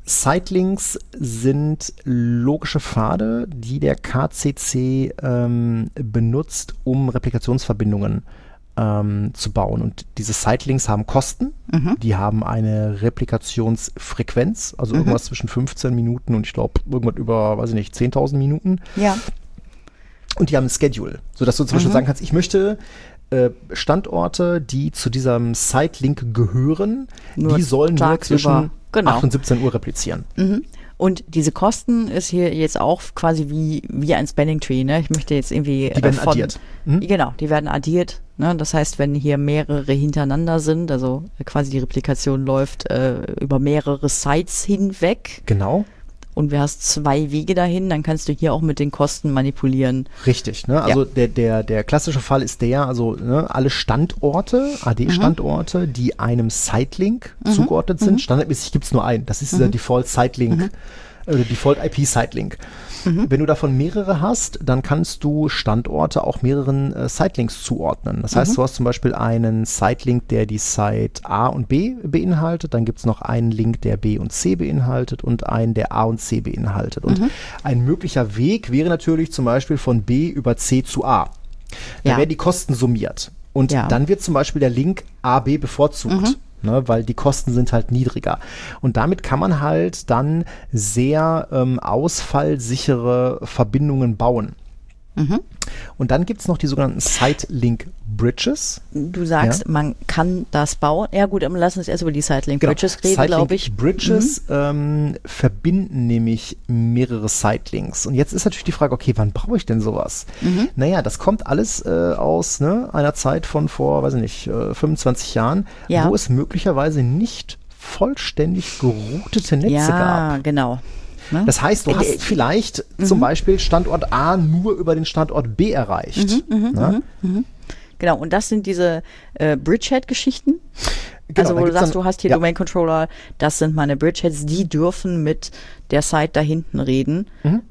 Sitelinks sind logische Pfade, die der K C C ähm, benutzt, um Replikationsverbindungen ähm, zu bauen. Und diese Sitelinks haben Kosten, mhm. die haben eine Replikationsfrequenz, also mhm. irgendwas zwischen fünfzehn Minuten und ich glaube irgendwas über, weiß ich nicht, zehntausend Minuten. Ja. Und die haben ein Schedule, sodass du zum mhm. Beispiel sagen kannst, ich möchte äh, Standorte, die zu diesem Sitelink gehören, nur die sollen nur zwischen genau. acht und siebzehn Uhr replizieren. Mhm. Und diese Kosten ist hier jetzt auch quasi wie, wie ein Spanning Tree, ne? Ich möchte jetzt irgendwie. Die werden äh, von, addiert. Mhm. Genau, die werden addiert. Ne? Das heißt, wenn hier mehrere hintereinander sind, also quasi die Replikation läuft äh, über mehrere Sites hinweg. Genau. Und du hast zwei Wege dahin, dann kannst du hier auch mit den Kosten manipulieren. Richtig, ne? Also ja. der, der, der klassische Fall ist der, also ne, alle Standorte, A D-Standorte, mhm. die einem Sitelink mhm. zugeordnet sind. Mhm. Standardmäßig gibt es nur einen. Das ist dieser mhm. Default Sitelink, mhm. oder Default I P Sitelink. Mhm. Wenn du davon mehrere hast, dann kannst du Standorte auch mehreren äh, Sitelinks zuordnen. Das heißt, mhm. du hast zum Beispiel einen Sitelink, der die Site A und B beinhaltet. Dann gibt es noch einen Link, der B und C beinhaltet und einen, der A und C beinhaltet. Und mhm. ein möglicher Weg wäre natürlich zum Beispiel von B über C zu A. Da ja. werden die Kosten summiert. Und ja. dann wird zum Beispiel der Link A B bevorzugt. Mhm. Ne, weil die Kosten sind halt niedriger. Und damit kann man halt dann sehr ähm, ausfallsichere Verbindungen bauen. Mhm. Und dann gibt es noch die sogenannten Sitelink Bridges. Du sagst, ja. man kann das bauen. Ja gut, aber lass uns erst über die Sitelink genau. Bridges reden, glaube ich. Bridges mhm. ähm, verbinden nämlich mehrere Sitelinks. Und jetzt ist natürlich die Frage, okay, wann brauche ich denn sowas? Mhm. Naja, das kommt alles äh, aus ne, einer Zeit von vor, weiß ich nicht, äh, fünfundzwanzig Jahren, ja. wo es möglicherweise nicht vollständig geroutete Netze ja, gab. Ja, genau. Ne? Das heißt, du hast vielleicht mhm. zum Beispiel Standort A nur über den Standort B erreicht. Mhm, ne? mhm, mhm. Genau, und das sind diese äh, Bridgehead-Geschichten. Genau, also wo du sagst, dann, du hast hier ja. Domain-Controller, das sind meine Bridgeheads, die dürfen mit der Site da hinten reden. Mhm.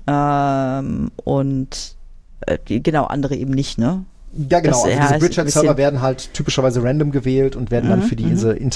Ähm, und äh, die, genau, andere eben nicht, ne? Ja, genau. Das, also diese Bridgehead-Server werden halt typischerweise random gewählt und werden mhm, dann für diese mhm.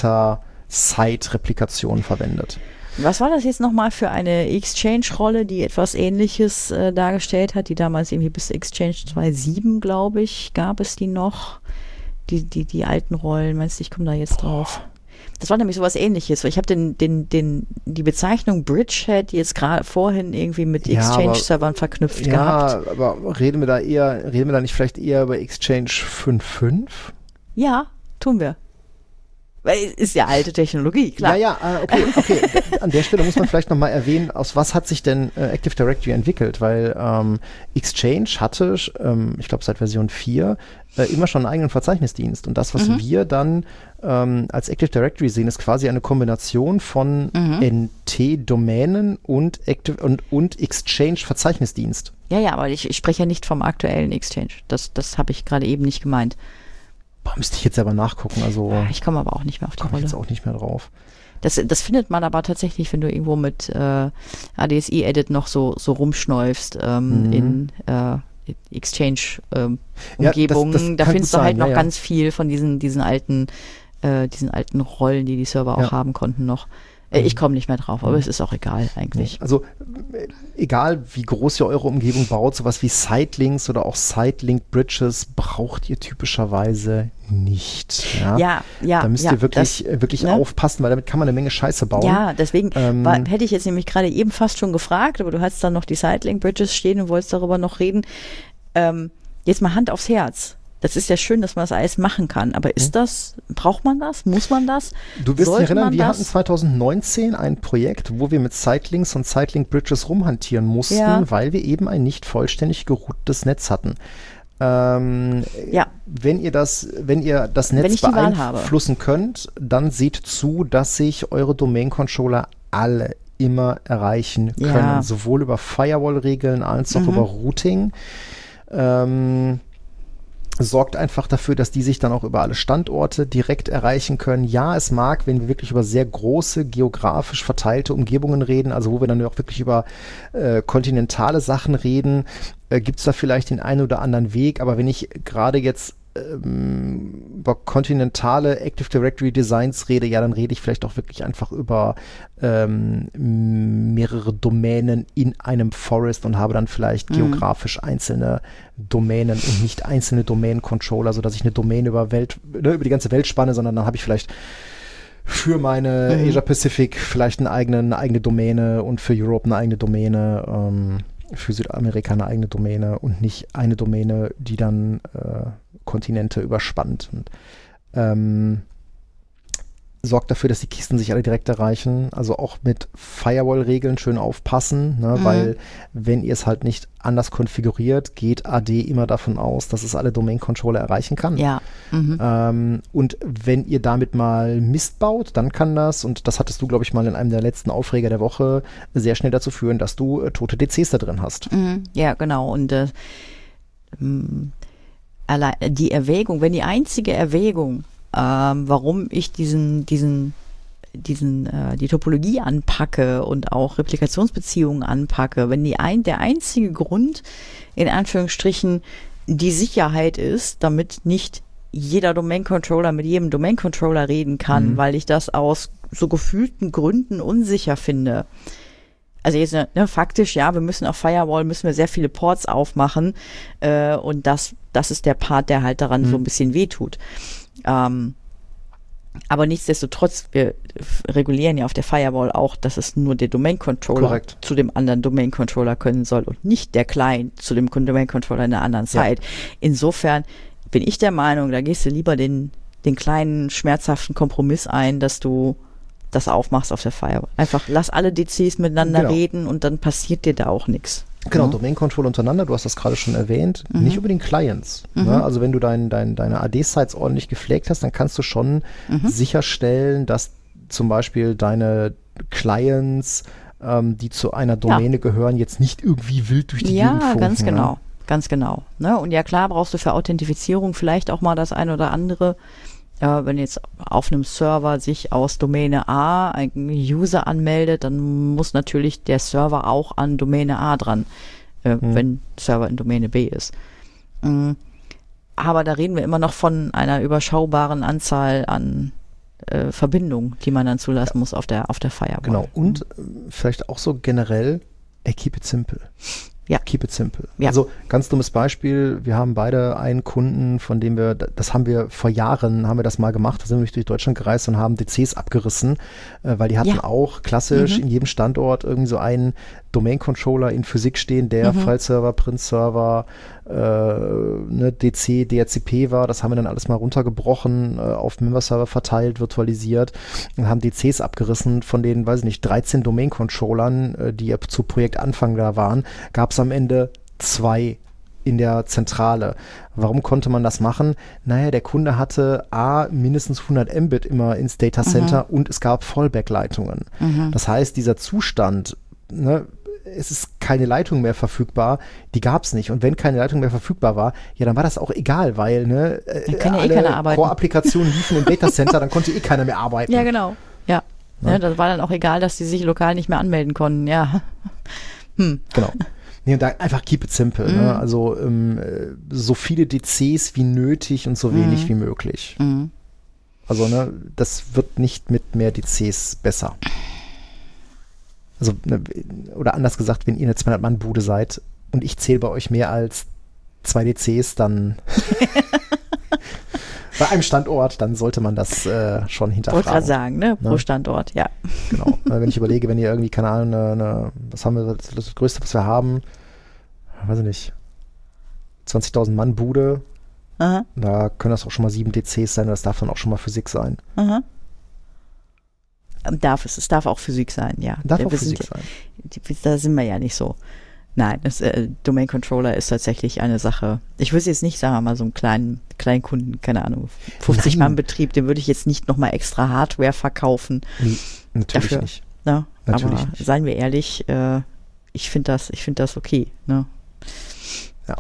Inter-Site-Replikation verwendet. Was war das jetzt nochmal für eine Exchange-Rolle, die etwas Ähnliches äh, dargestellt hat, die damals irgendwie bis Exchange zwei Punkt sieben, glaube ich, gab es die noch, die, die, die alten Rollen, meinst du, ich komme da jetzt drauf. Das war nämlich sowas Ähnliches, weil ich habe den, den, den, die Bezeichnung Bridgehead jetzt gerade vorhin irgendwie mit ja, Exchange-Servern verknüpft ja, gehabt. Ja, aber reden wir da eher, reden wir da nicht vielleicht eher über Exchange fünf Punkt fünf? Ja, tun wir. Weil es ist ja alte Technologie, klar. Ja, ja, okay, okay. An der Stelle muss man vielleicht nochmal erwähnen, aus was hat sich denn äh, Active Directory entwickelt? Weil ähm, Exchange hatte, ähm, ich glaube seit Version vier, äh, immer schon einen eigenen Verzeichnisdienst. Und das, was mhm. wir dann ähm, als Active Directory sehen, ist quasi eine Kombination von mhm. N T-Domänen und, Active und, und Exchange-Verzeichnisdienst. Ja, ja, aber ich, ich spreche ja nicht vom aktuellen Exchange. Das, das habe ich gerade eben nicht gemeint. Boah, müsste ich jetzt aber nachgucken. Also ich komme aber auch nicht mehr auf die Rolle. Komme jetzt auch nicht mehr drauf. Das, das findet man aber tatsächlich, wenn du irgendwo mit äh, A D S I-Edit noch so, so rumschneufst ähm, mhm. in äh, Exchange-Umgebungen. Ähm, ja, da findest du halt sein, noch ja, ja. ganz viel von diesen, diesen alten, äh, diesen alten Rollen, die die Server auch ja. haben konnten noch. Ich komme nicht mehr drauf, aber es ist auch egal eigentlich. Also egal, wie groß ihr eure Umgebung baut, sowas wie Sitelinks oder auch Sitelink-Bridges braucht ihr typischerweise nicht. Ja, ja. ja da müsst ja, ihr wirklich, das, wirklich ne? aufpassen, weil damit kann man eine Menge Scheiße bauen. Ja, deswegen ähm, war, hätte ich jetzt nämlich gerade eben fast schon gefragt, aber du hast dann noch die Sitelink-Bridges stehen und wolltest darüber noch reden. Ähm, jetzt mal Hand aufs Herz. Das ist ja schön, dass man das alles machen kann, aber ist das, braucht man das? Muss man das? Du wirst dich erinnern, wir das? hatten zwanzig neunzehn ein Projekt, wo wir mit Sitelinks und Sitelink-Bridges rumhantieren mussten, ja. weil wir eben ein nicht vollständig geroutetes Netz hatten. Ähm, ja. Wenn ihr das, wenn ihr das Netz beeinflussen könnt, dann seht zu, dass sich eure Domain-Controller alle immer erreichen können, ja. sowohl über Firewall-Regeln als auch mhm. über Routing. Ähm, sorgt einfach dafür, dass die sich dann auch über alle Standorte direkt erreichen können. Ja, es mag, wenn wir wirklich über sehr große, geografisch verteilte Umgebungen reden, also wo wir dann auch wirklich über äh, kontinentale Sachen reden, äh, gibt es da vielleicht den einen oder anderen Weg, aber wenn ich gerade jetzt ähm, über kontinentale Active Directory Designs rede, ja, dann rede ich vielleicht auch wirklich einfach über ähm, mehrere Domänen in einem Forest und habe dann vielleicht mhm. geografisch einzelne Domänen und nicht einzelne Domain-Controller, sodass ich eine Domäne über Welt, ne, über die ganze Welt spanne, sondern dann habe ich vielleicht für meine mhm. Asia Pacific vielleicht eine eigene, eine eigene Domäne und für Europe eine eigene Domäne, ähm, für Südamerika eine eigene Domäne und nicht eine Domäne, die dann äh, Kontinente überspannt. Und ähm, sorgt dafür, dass die Kisten sich alle direkt erreichen. Also auch mit Firewall-Regeln schön aufpassen, ne? Mhm. Weil wenn ihr es halt nicht anders konfiguriert, geht A D immer davon aus, dass es alle Domain-Controller erreichen kann. Ja. Mhm. Ähm, und wenn ihr damit mal Mist baut, dann kann das, und das hattest du, glaube ich, mal in einem der letzten Aufreger der Woche, sehr schnell dazu führen, dass du äh, tote D Cs da drin hast. Mhm. Ja, genau. Und äh, allein die Erwägung, wenn die einzige Erwägung, Ähm, warum ich diesen, diesen, diesen, äh, die Topologie anpacke und auch Replikationsbeziehungen anpacke, wenn die ein, der einzige Grund, in Anführungsstrichen, die Sicherheit ist, damit nicht jeder Domain-Controller mit jedem Domain-Controller reden kann, mhm. weil ich das aus so gefühlten Gründen unsicher finde. Also jetzt, ne, faktisch, ja, wir müssen auf Firewall, müssen wir sehr viele Ports aufmachen, äh, und das, das ist der Part, der halt daran mhm. so ein bisschen wehtut. Ähm, aber nichtsdestotrotz, wir regulieren ja auf der Firewall auch, dass es nur der Domain-Controller Korrekt. zu dem anderen Domain-Controller können soll und nicht der Client zu dem Domain-Controller in einer anderen Zeit. Ja. Insofern bin ich der Meinung, da gehst du lieber den, den kleinen, schmerzhaften Kompromiss ein, dass du das aufmachst auf der Firewall. Einfach lass alle D Cs miteinander genau. reden und dann passiert dir da auch nichts. Genau, mhm. Domain-Controller untereinander, du hast das gerade schon erwähnt, mhm. nicht unbedingt Clients. Mhm. Ne? Also wenn du dein, dein, deine A D-Sites ordentlich gepflegt hast, dann kannst du schon mhm. sicherstellen, dass zum Beispiel deine Clients, ähm, die zu einer Domäne ja. gehören, jetzt nicht irgendwie wild durch die ja, Gegend funken. Ja, ganz genau, ne? ganz genau. Ne? Und ja klar, brauchst du für Authentifizierung vielleicht auch mal das ein oder andere. Ja, wenn jetzt auf einem Server sich aus Domäne A ein User anmeldet, dann muss natürlich der Server auch an Domäne A dran, äh, mhm. wenn Server in Domäne B ist. Mhm. Aber da reden wir immer noch von einer überschaubaren Anzahl an äh, Verbindungen, die man dann zulassen ja. muss auf der, auf der Firewall. Genau, und äh, vielleicht auch so generell, ey, keep it simple. Ja. Keep it simple. Ja. Also ganz dummes Beispiel, wir haben beide einen Kunden, von dem wir, das haben wir vor Jahren, haben wir das mal gemacht, da sind wir durch Deutschland gereist und haben D Cs abgerissen, äh, weil die hatten ja. auch klassisch mhm. in jedem Standort irgendwie so einen Domain-Controller in Physik stehen, der mhm. File-Server, Print-Server, äh, ne, D C, D H C P war. Das haben wir dann alles mal runtergebrochen, äh, auf Member-Server verteilt, virtualisiert und haben D Cs abgerissen. Von den, weiß ich nicht, dreizehn Domain-Controllern, äh, die ja zu Projektanfang da waren, gab es am Ende zwei in der Zentrale. Warum konnte man das machen? Naja, der Kunde hatte A, mindestens hundert Mbit immer ins Datacenter mhm. und es gab Fallback-Leitungen. Mhm. Das heißt, dieser Zustand, ne, es ist keine Leitung mehr verfügbar, die gab es nicht. Und wenn keine Leitung mehr verfügbar war, ja, dann war das auch egal, weil ne, dann kann ja alle eh keiner arbeiten. Core-Applikationen liefen im Datacenter, dann konnte eh keiner mehr arbeiten. Ja, genau. Ja. Ja. Ja, das war dann auch egal, dass die sich lokal nicht mehr anmelden konnten. Ja. Hm. Genau. Nee, und da einfach keep it simple. Mhm. Ne? Also ähm, so viele D Cs wie nötig und so wenig mhm. wie möglich. Mhm. Also ne, das wird nicht mit mehr D Cs besser. Also, ne, oder anders gesagt, wenn ihr eine zweihundert-Mann-Bude seid und ich zähle bei euch mehr als zwei D Cs, dann bei einem Standort, dann sollte man das äh, schon hinterfragen. Wollte gerade sagen, ne? Pro ne? Standort, ja. Genau. Wenn ich überlege, wenn ihr irgendwie, keine Ahnung, eine, eine, was haben wir, das, das Größte, was wir haben, weiß ich nicht, zwanzigtausend Mann Bude, Aha. da können das auch schon mal sieben D Cs sein, das darf dann auch schon mal Physik sein. Aha. Darf es, es darf auch Physik sein, ja. Darf wir auch Physik sind, sein. Die, da sind wir ja nicht so. Nein, das äh, Domain Controller ist tatsächlich eine Sache. Ich würde jetzt nicht, sagen wir mal, so einen kleinen, kleinen Kunden, keine Ahnung, fünfzig Mann Betrieb, dem würde ich jetzt nicht nochmal extra Hardware verkaufen. Nee, natürlich dafür, nicht. Ne? Natürlich Aber nicht. seien wir ehrlich, äh, ich finde das, ich finde das okay. Ne? Ja.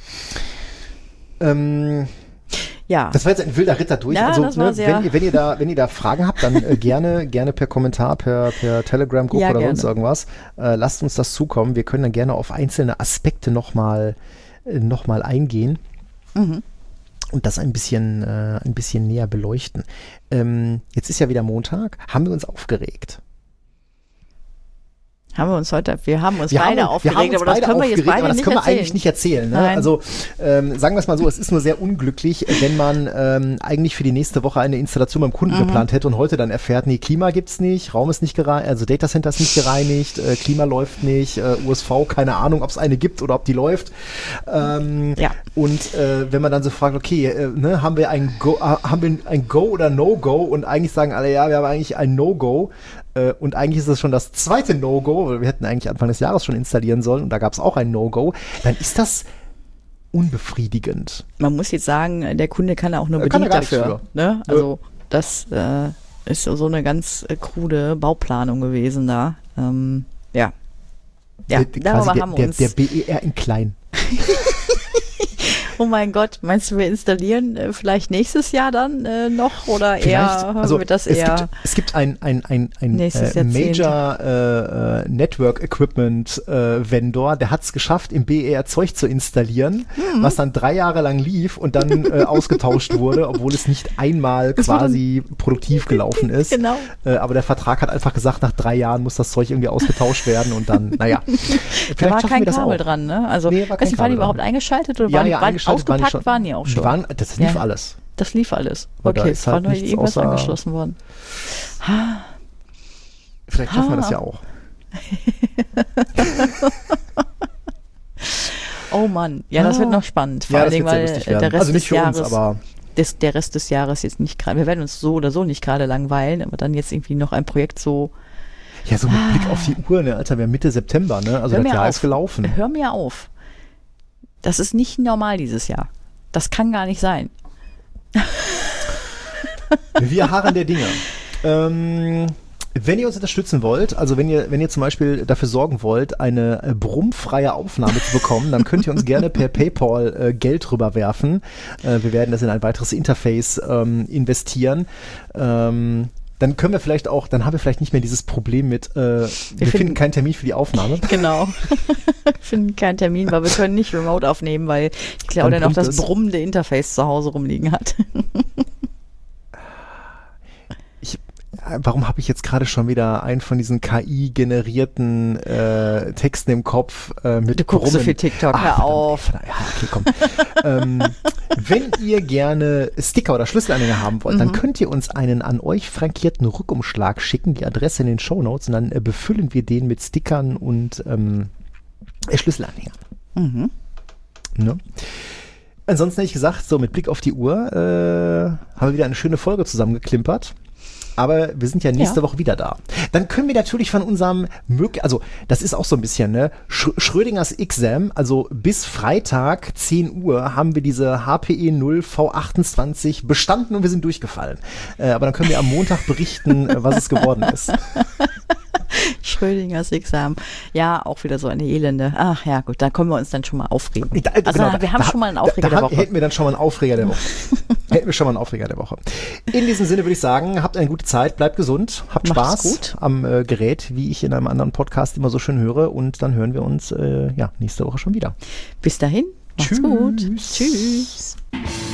Ähm, Ja. Das war jetzt ein wilder Ritter durch. Ja, also, das war ne, sehr wenn, ihr, wenn, ihr da, wenn ihr da Fragen habt, dann äh, gerne, gerne per Kommentar, per, per Telegram-Gruppe Ja, oder gerne. sonst irgendwas. Äh, lasst uns das zukommen. Wir können dann gerne auf einzelne Aspekte nochmal äh, noch mal eingehen. Mhm. und das ein bisschen, äh, ein bisschen näher beleuchten. Ähm, jetzt ist ja wieder Montag. Haben wir uns aufgeregt? Haben wir uns heute, wir haben uns wir beide haben, aufgeregt, wir haben uns aber das können wir jetzt beide aber das nicht können wir erzählen. eigentlich nicht erzählen. Ne? Nein. Also ähm, sagen wir es mal so, es ist nur sehr unglücklich, wenn man ähm, eigentlich für die nächste Woche eine Installation beim Kunden mhm. geplant hätte und heute dann erfährt, nee, Klima gibt's nicht, Raum ist nicht gereinigt, also Datacenter ist nicht gereinigt, äh, Klima läuft nicht, äh, U S V, keine Ahnung, ob es eine gibt oder ob die läuft. Ähm, ja. Und äh, wenn man dann so fragt, okay, äh, ne, haben wir ein Go, äh, haben wir ein Go oder No-Go und eigentlich sagen alle, ja, wir haben eigentlich ein No-Go. Und eigentlich ist es schon das zweite No-Go, weil wir hätten eigentlich Anfang des Jahres schon installieren sollen und da gab es auch ein No-Go, dann ist das unbefriedigend. Man muss jetzt sagen, der Kunde kann auch nur bedingt dafür. Ne? Also ja. das äh, ist so eine ganz äh, krude Bauplanung gewesen da. Ähm, ja, ja, der, darüber der, haben wir der, uns... Der B E R in klein. Oh mein Gott, meinst du, wir installieren äh, vielleicht nächstes Jahr dann äh, noch oder vielleicht, eher also wird das es eher gibt, es gibt ein, ein, ein, ein äh, Major äh, Network Equipment äh, Vendor, der hat es geschafft, im B E R Zeug zu installieren, mhm. was dann drei Jahre lang lief und dann äh, ausgetauscht wurde, obwohl es nicht einmal quasi produktiv gelaufen ist. Genau. Äh, aber der Vertrag hat einfach gesagt, nach drei Jahren muss das Zeug irgendwie ausgetauscht werden und dann, naja. Vielleicht da war kein Kabel dran, ne? Also, nee, war weiß nicht, waren die überhaupt eingeschaltet oder ja, waren, ja, waren ausgepackt waren, schon, waren die auch schon? Waren, das lief ja. alles. Das lief alles. Aber okay, es halt war nur irgendwas angeschlossen worden. Ha. Vielleicht schaffen ha. wir das ja auch. Oh Mann, ja, das wird noch spannend. Vor ja, allen Dingen, weil der Rest also nicht des für Jahres, uns, aber des, der Rest des Jahres jetzt nicht gerade, wir werden uns so oder so nicht gerade langweilen, aber dann jetzt irgendwie noch ein Projekt so. Ja, so mit ah. Blick auf die Uhr, ne, Alter, wir haben Mitte September, ne, also Hör das Jahr auf. ist gelaufen. Hör mir auf. Das ist nicht normal dieses Jahr. Das kann gar nicht sein. Wir harren der Dinge. Ähm, wenn ihr uns unterstützen wollt, also wenn ihr, wenn ihr zum Beispiel dafür sorgen wollt, eine äh, brummfreie Aufnahme zu bekommen, dann könnt ihr uns gerne per PayPal äh, Geld rüberwerfen. Äh, wir werden das in ein weiteres Interface ähm, investieren. Ähm, Dann können wir vielleicht auch, dann haben wir vielleicht nicht mehr dieses Problem mit, äh, wir, wir finden, finden keinen Termin für die Aufnahme. Genau. Wir finden keinen Termin, weil wir können nicht remote aufnehmen, weil ich glaube, der noch das brummende Interface zu Hause rumliegen hat. Ich, warum habe ich jetzt gerade schon wieder einen von diesen K I-generierten äh, Texten im Kopf äh, mit Du guckst Brummen. so viel TikTok, Ach, hör verdammt, auf. Verdammt, ja, okay, komm. ähm, wenn ihr gerne Sticker oder Schlüsselanhänger haben wollt, mhm. dann könnt ihr uns einen an euch frankierten Rückumschlag schicken, die Adresse in den Shownotes, und dann äh, befüllen wir den mit Stickern und ähm, äh, Schlüsselanhängern. Mhm. Ne? Ansonsten hätte ich gesagt, so mit Blick auf die Uhr äh, haben wir wieder eine schöne Folge zusammengeklimpert. Aber wir sind ja nächste ja. Woche wieder da. Dann können wir natürlich von unserem, mög- also das ist auch so ein bisschen, ne, Sch- Schrödingers Exam, also bis Freitag zehn Uhr haben wir diese H P E null V achtundzwanzig bestanden und wir sind durchgefallen. Äh, aber dann können wir am Montag berichten, was es geworden ist. Schrödingers Examen. Ja, auch wieder so eine Elende. Ach ja, gut, da können wir uns dann schon mal aufregen. Da, also genau, wir haben da, schon mal einen Aufreger da, da der Woche. Hätten wir dann schon mal einen Aufreger der Woche. hätten wir schon mal einen Aufreger der Woche. In diesem Sinne würde ich sagen, habt eine gute Zeit, bleibt gesund, habt Macht's Spaß gut. am äh, Gerät, wie ich in einem anderen Podcast immer so schön höre, und dann hören wir uns äh, ja nächste Woche schon wieder. Bis dahin, macht's Tschüss. gut. Tschüss.